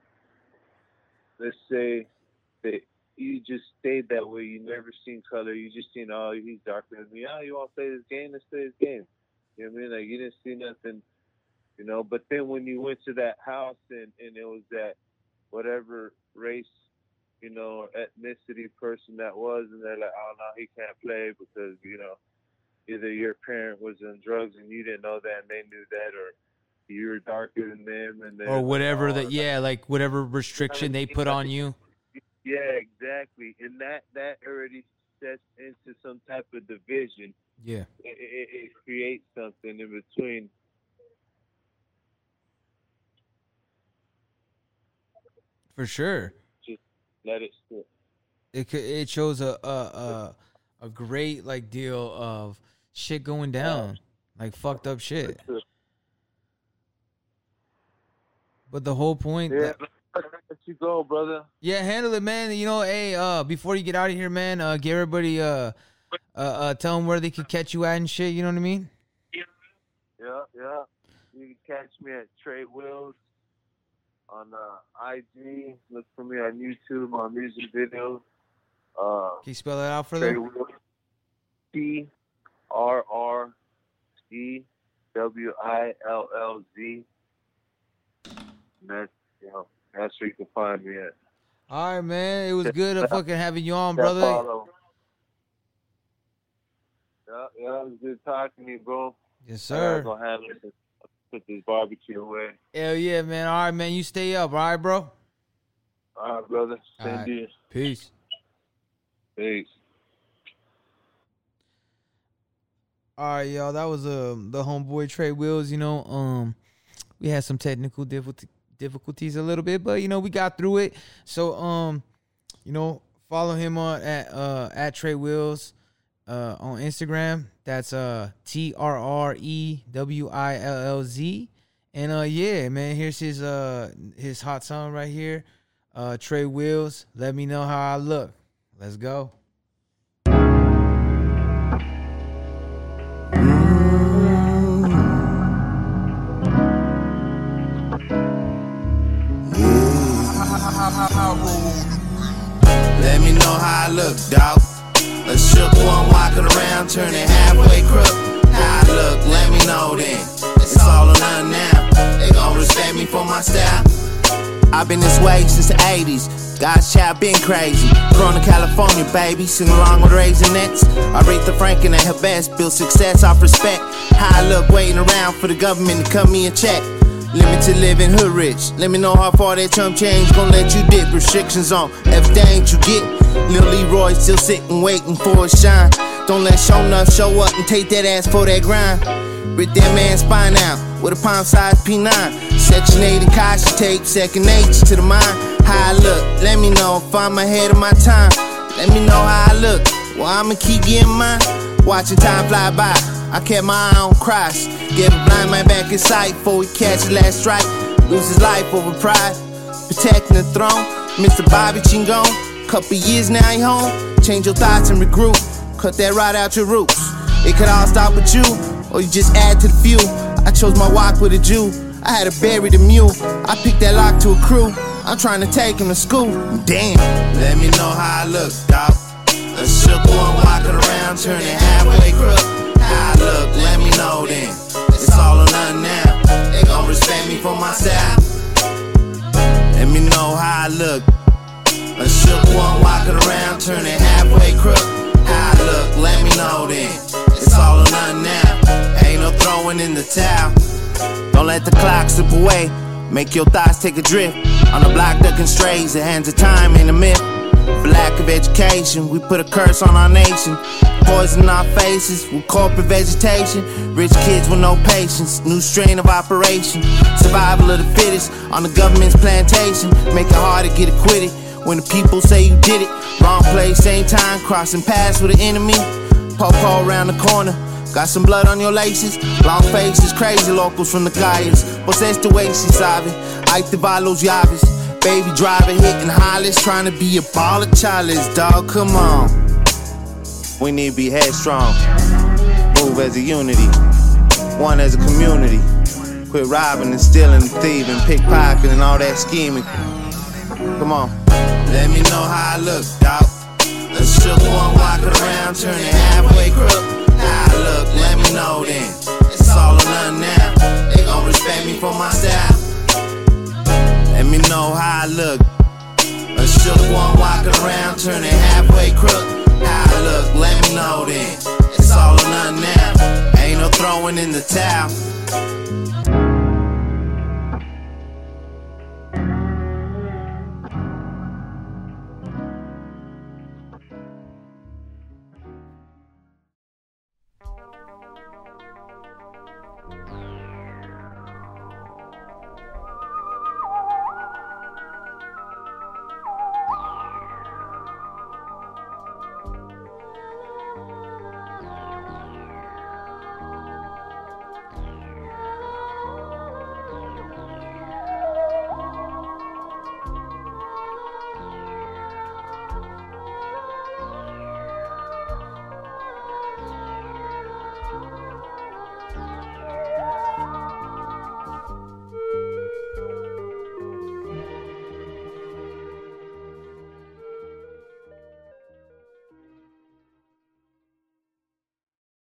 [SPEAKER 8] let's say that you just stayed that way. You never seen color. You just seen, oh, he's darker than me. Oh, you want to play this game? Let's play this game. You know what I mean? Like, you didn't see nothing, you know? But then when you went to that house and, and it was that whatever race, you know, or ethnicity person that was, and they're like, oh, no, he can't play because, you know, either your parent was on drugs and you didn't know that and they knew that, or you were darker than them. And
[SPEAKER 7] Or whatever
[SPEAKER 8] oh,
[SPEAKER 7] that, yeah, like whatever restriction they put on you.
[SPEAKER 8] Yeah, exactly. And that, that already sets into some type of division.
[SPEAKER 7] Yeah.
[SPEAKER 8] It, it, it creates something in between.
[SPEAKER 7] For sure.
[SPEAKER 8] Just let it sit.
[SPEAKER 7] It c- it shows a a a, a great like deal of shit going down, like fucked up shit. But the whole point,
[SPEAKER 8] Yeah,
[SPEAKER 7] that-
[SPEAKER 8] let you go, brother.
[SPEAKER 7] yeah, handle it, man. You know, hey, uh, before you get out of here, man, uh, get everybody, uh, uh, uh, tell them where they could catch you at and shit. You know what I mean?
[SPEAKER 8] Yeah, yeah. You can catch me at Trey Wills on uh, I G. Look for me on YouTube, on music videos. Uh,
[SPEAKER 7] Can you spell that out for
[SPEAKER 8] Trey
[SPEAKER 7] them?
[SPEAKER 8] Wills. T R R E W I L L Z. And that's, you know, that's where you can find me at.
[SPEAKER 7] All right, man. It was good of fucking having you on,
[SPEAKER 8] That
[SPEAKER 7] brother.
[SPEAKER 8] follow. Yeah, yeah, it was good talking to you, bro.
[SPEAKER 7] Yes,
[SPEAKER 8] I gotta
[SPEAKER 7] sir.
[SPEAKER 8] go handle some put this barbecue away.
[SPEAKER 7] Hell yeah, man. All right, man. You stay up. All right, bro?
[SPEAKER 8] All right, brother. Same
[SPEAKER 7] All right.
[SPEAKER 8] deal.
[SPEAKER 7] Peace.
[SPEAKER 8] Peace.
[SPEAKER 7] All right, y'all. That was uh, the homeboy Trey Wills. You know, um, we had some technical difficulty, difficulties a little bit, but you know we got through it. So, um, you know, follow him on at uh at Trey Wills uh on Instagram. That's uh T R R E W I L L Z. And uh yeah, man, here's his uh his hot song right here. Uh, Trey Wills. Let me know how I look. Let's go.
[SPEAKER 9] Let me know how I look, dawg. A shook one walking around, turning halfway crook. How I look, let me know then. It's all or nothing now. They gon' respect me for my style. I've been this way since the eighties. God's child been crazy. Grown in California, baby. Sing along with Raisinets. Aretha Franklin at her best. Build success off respect. How I look waiting around for the government to cut me a check. Limited living, hood rich. Let me know how far that Trump change gon' let you dip. Restrictions on everything you get. Lil Leroy still sitting waiting for a shine. Don't let show enough show up and take that ass for that grind. Rip that man's spine out with a palm-sized P nine. Section eight and Kashi tape, second nature to the mind. How I look, let me know if I'm ahead of my time. Let me know how I look, well I'ma keep getting mine. Watching time fly by, I kept my eye on Christ. Gave a blind man back his sight before he catch his last strike. Lose his life over pride, protecting the throne. Mister Bobby Chingon, couple years now he home. Change your thoughts and regroup, cut that rod out your roots. It could all stop with you, or you just add to the few. I chose my walk with a Jew, I had to bury the mule. I picked that lock to a crew, I'm trying to take him to school. Damn, let me know how I look, dawg. A shook one walking around, turning halfway crook. How I look, let me know then. It's all or nothing now. They gon' respect me for my style. Let me know how I look. A shook one walking around, turning halfway crook. How I look, let me know then. It's all or nothing now. Ain't no throwing in the towel. Don't let the clock slip away. Make your thoughts take a drift. On the block ducking strays, the hands of time ain't a myth. For lack of education, we put a curse on our nation. Poison our faces with corporate vegetation. Rich kids with no patience, new strain of operation. Survival of the fittest on the government's plantation. Make it hard to get acquitted when the people say you did it. Wrong place, same time, crossing paths with an enemy. Po-po around the corner, got some blood on your laces. Long faces, crazy locals from the calles. Você the way she sabe, hay te va los llaves. Baby driver hitting hollis, trying to be a baller chalice, dog, come on. We need to be headstrong, move as a unity, one as a community. Quit robbing and stealing and thieving, pickpocketing and all that scheming. Come on, let me know how I look, dog. A shook one walking around, turning halfway crook. How I look, let me know then. It's all or nothing now. They gon' respect me for my style. Let me know how I look. A shook one walking around, turning halfway crook. How I look, let me know then. It's all or nothing now. Ain't no throwing in the towel.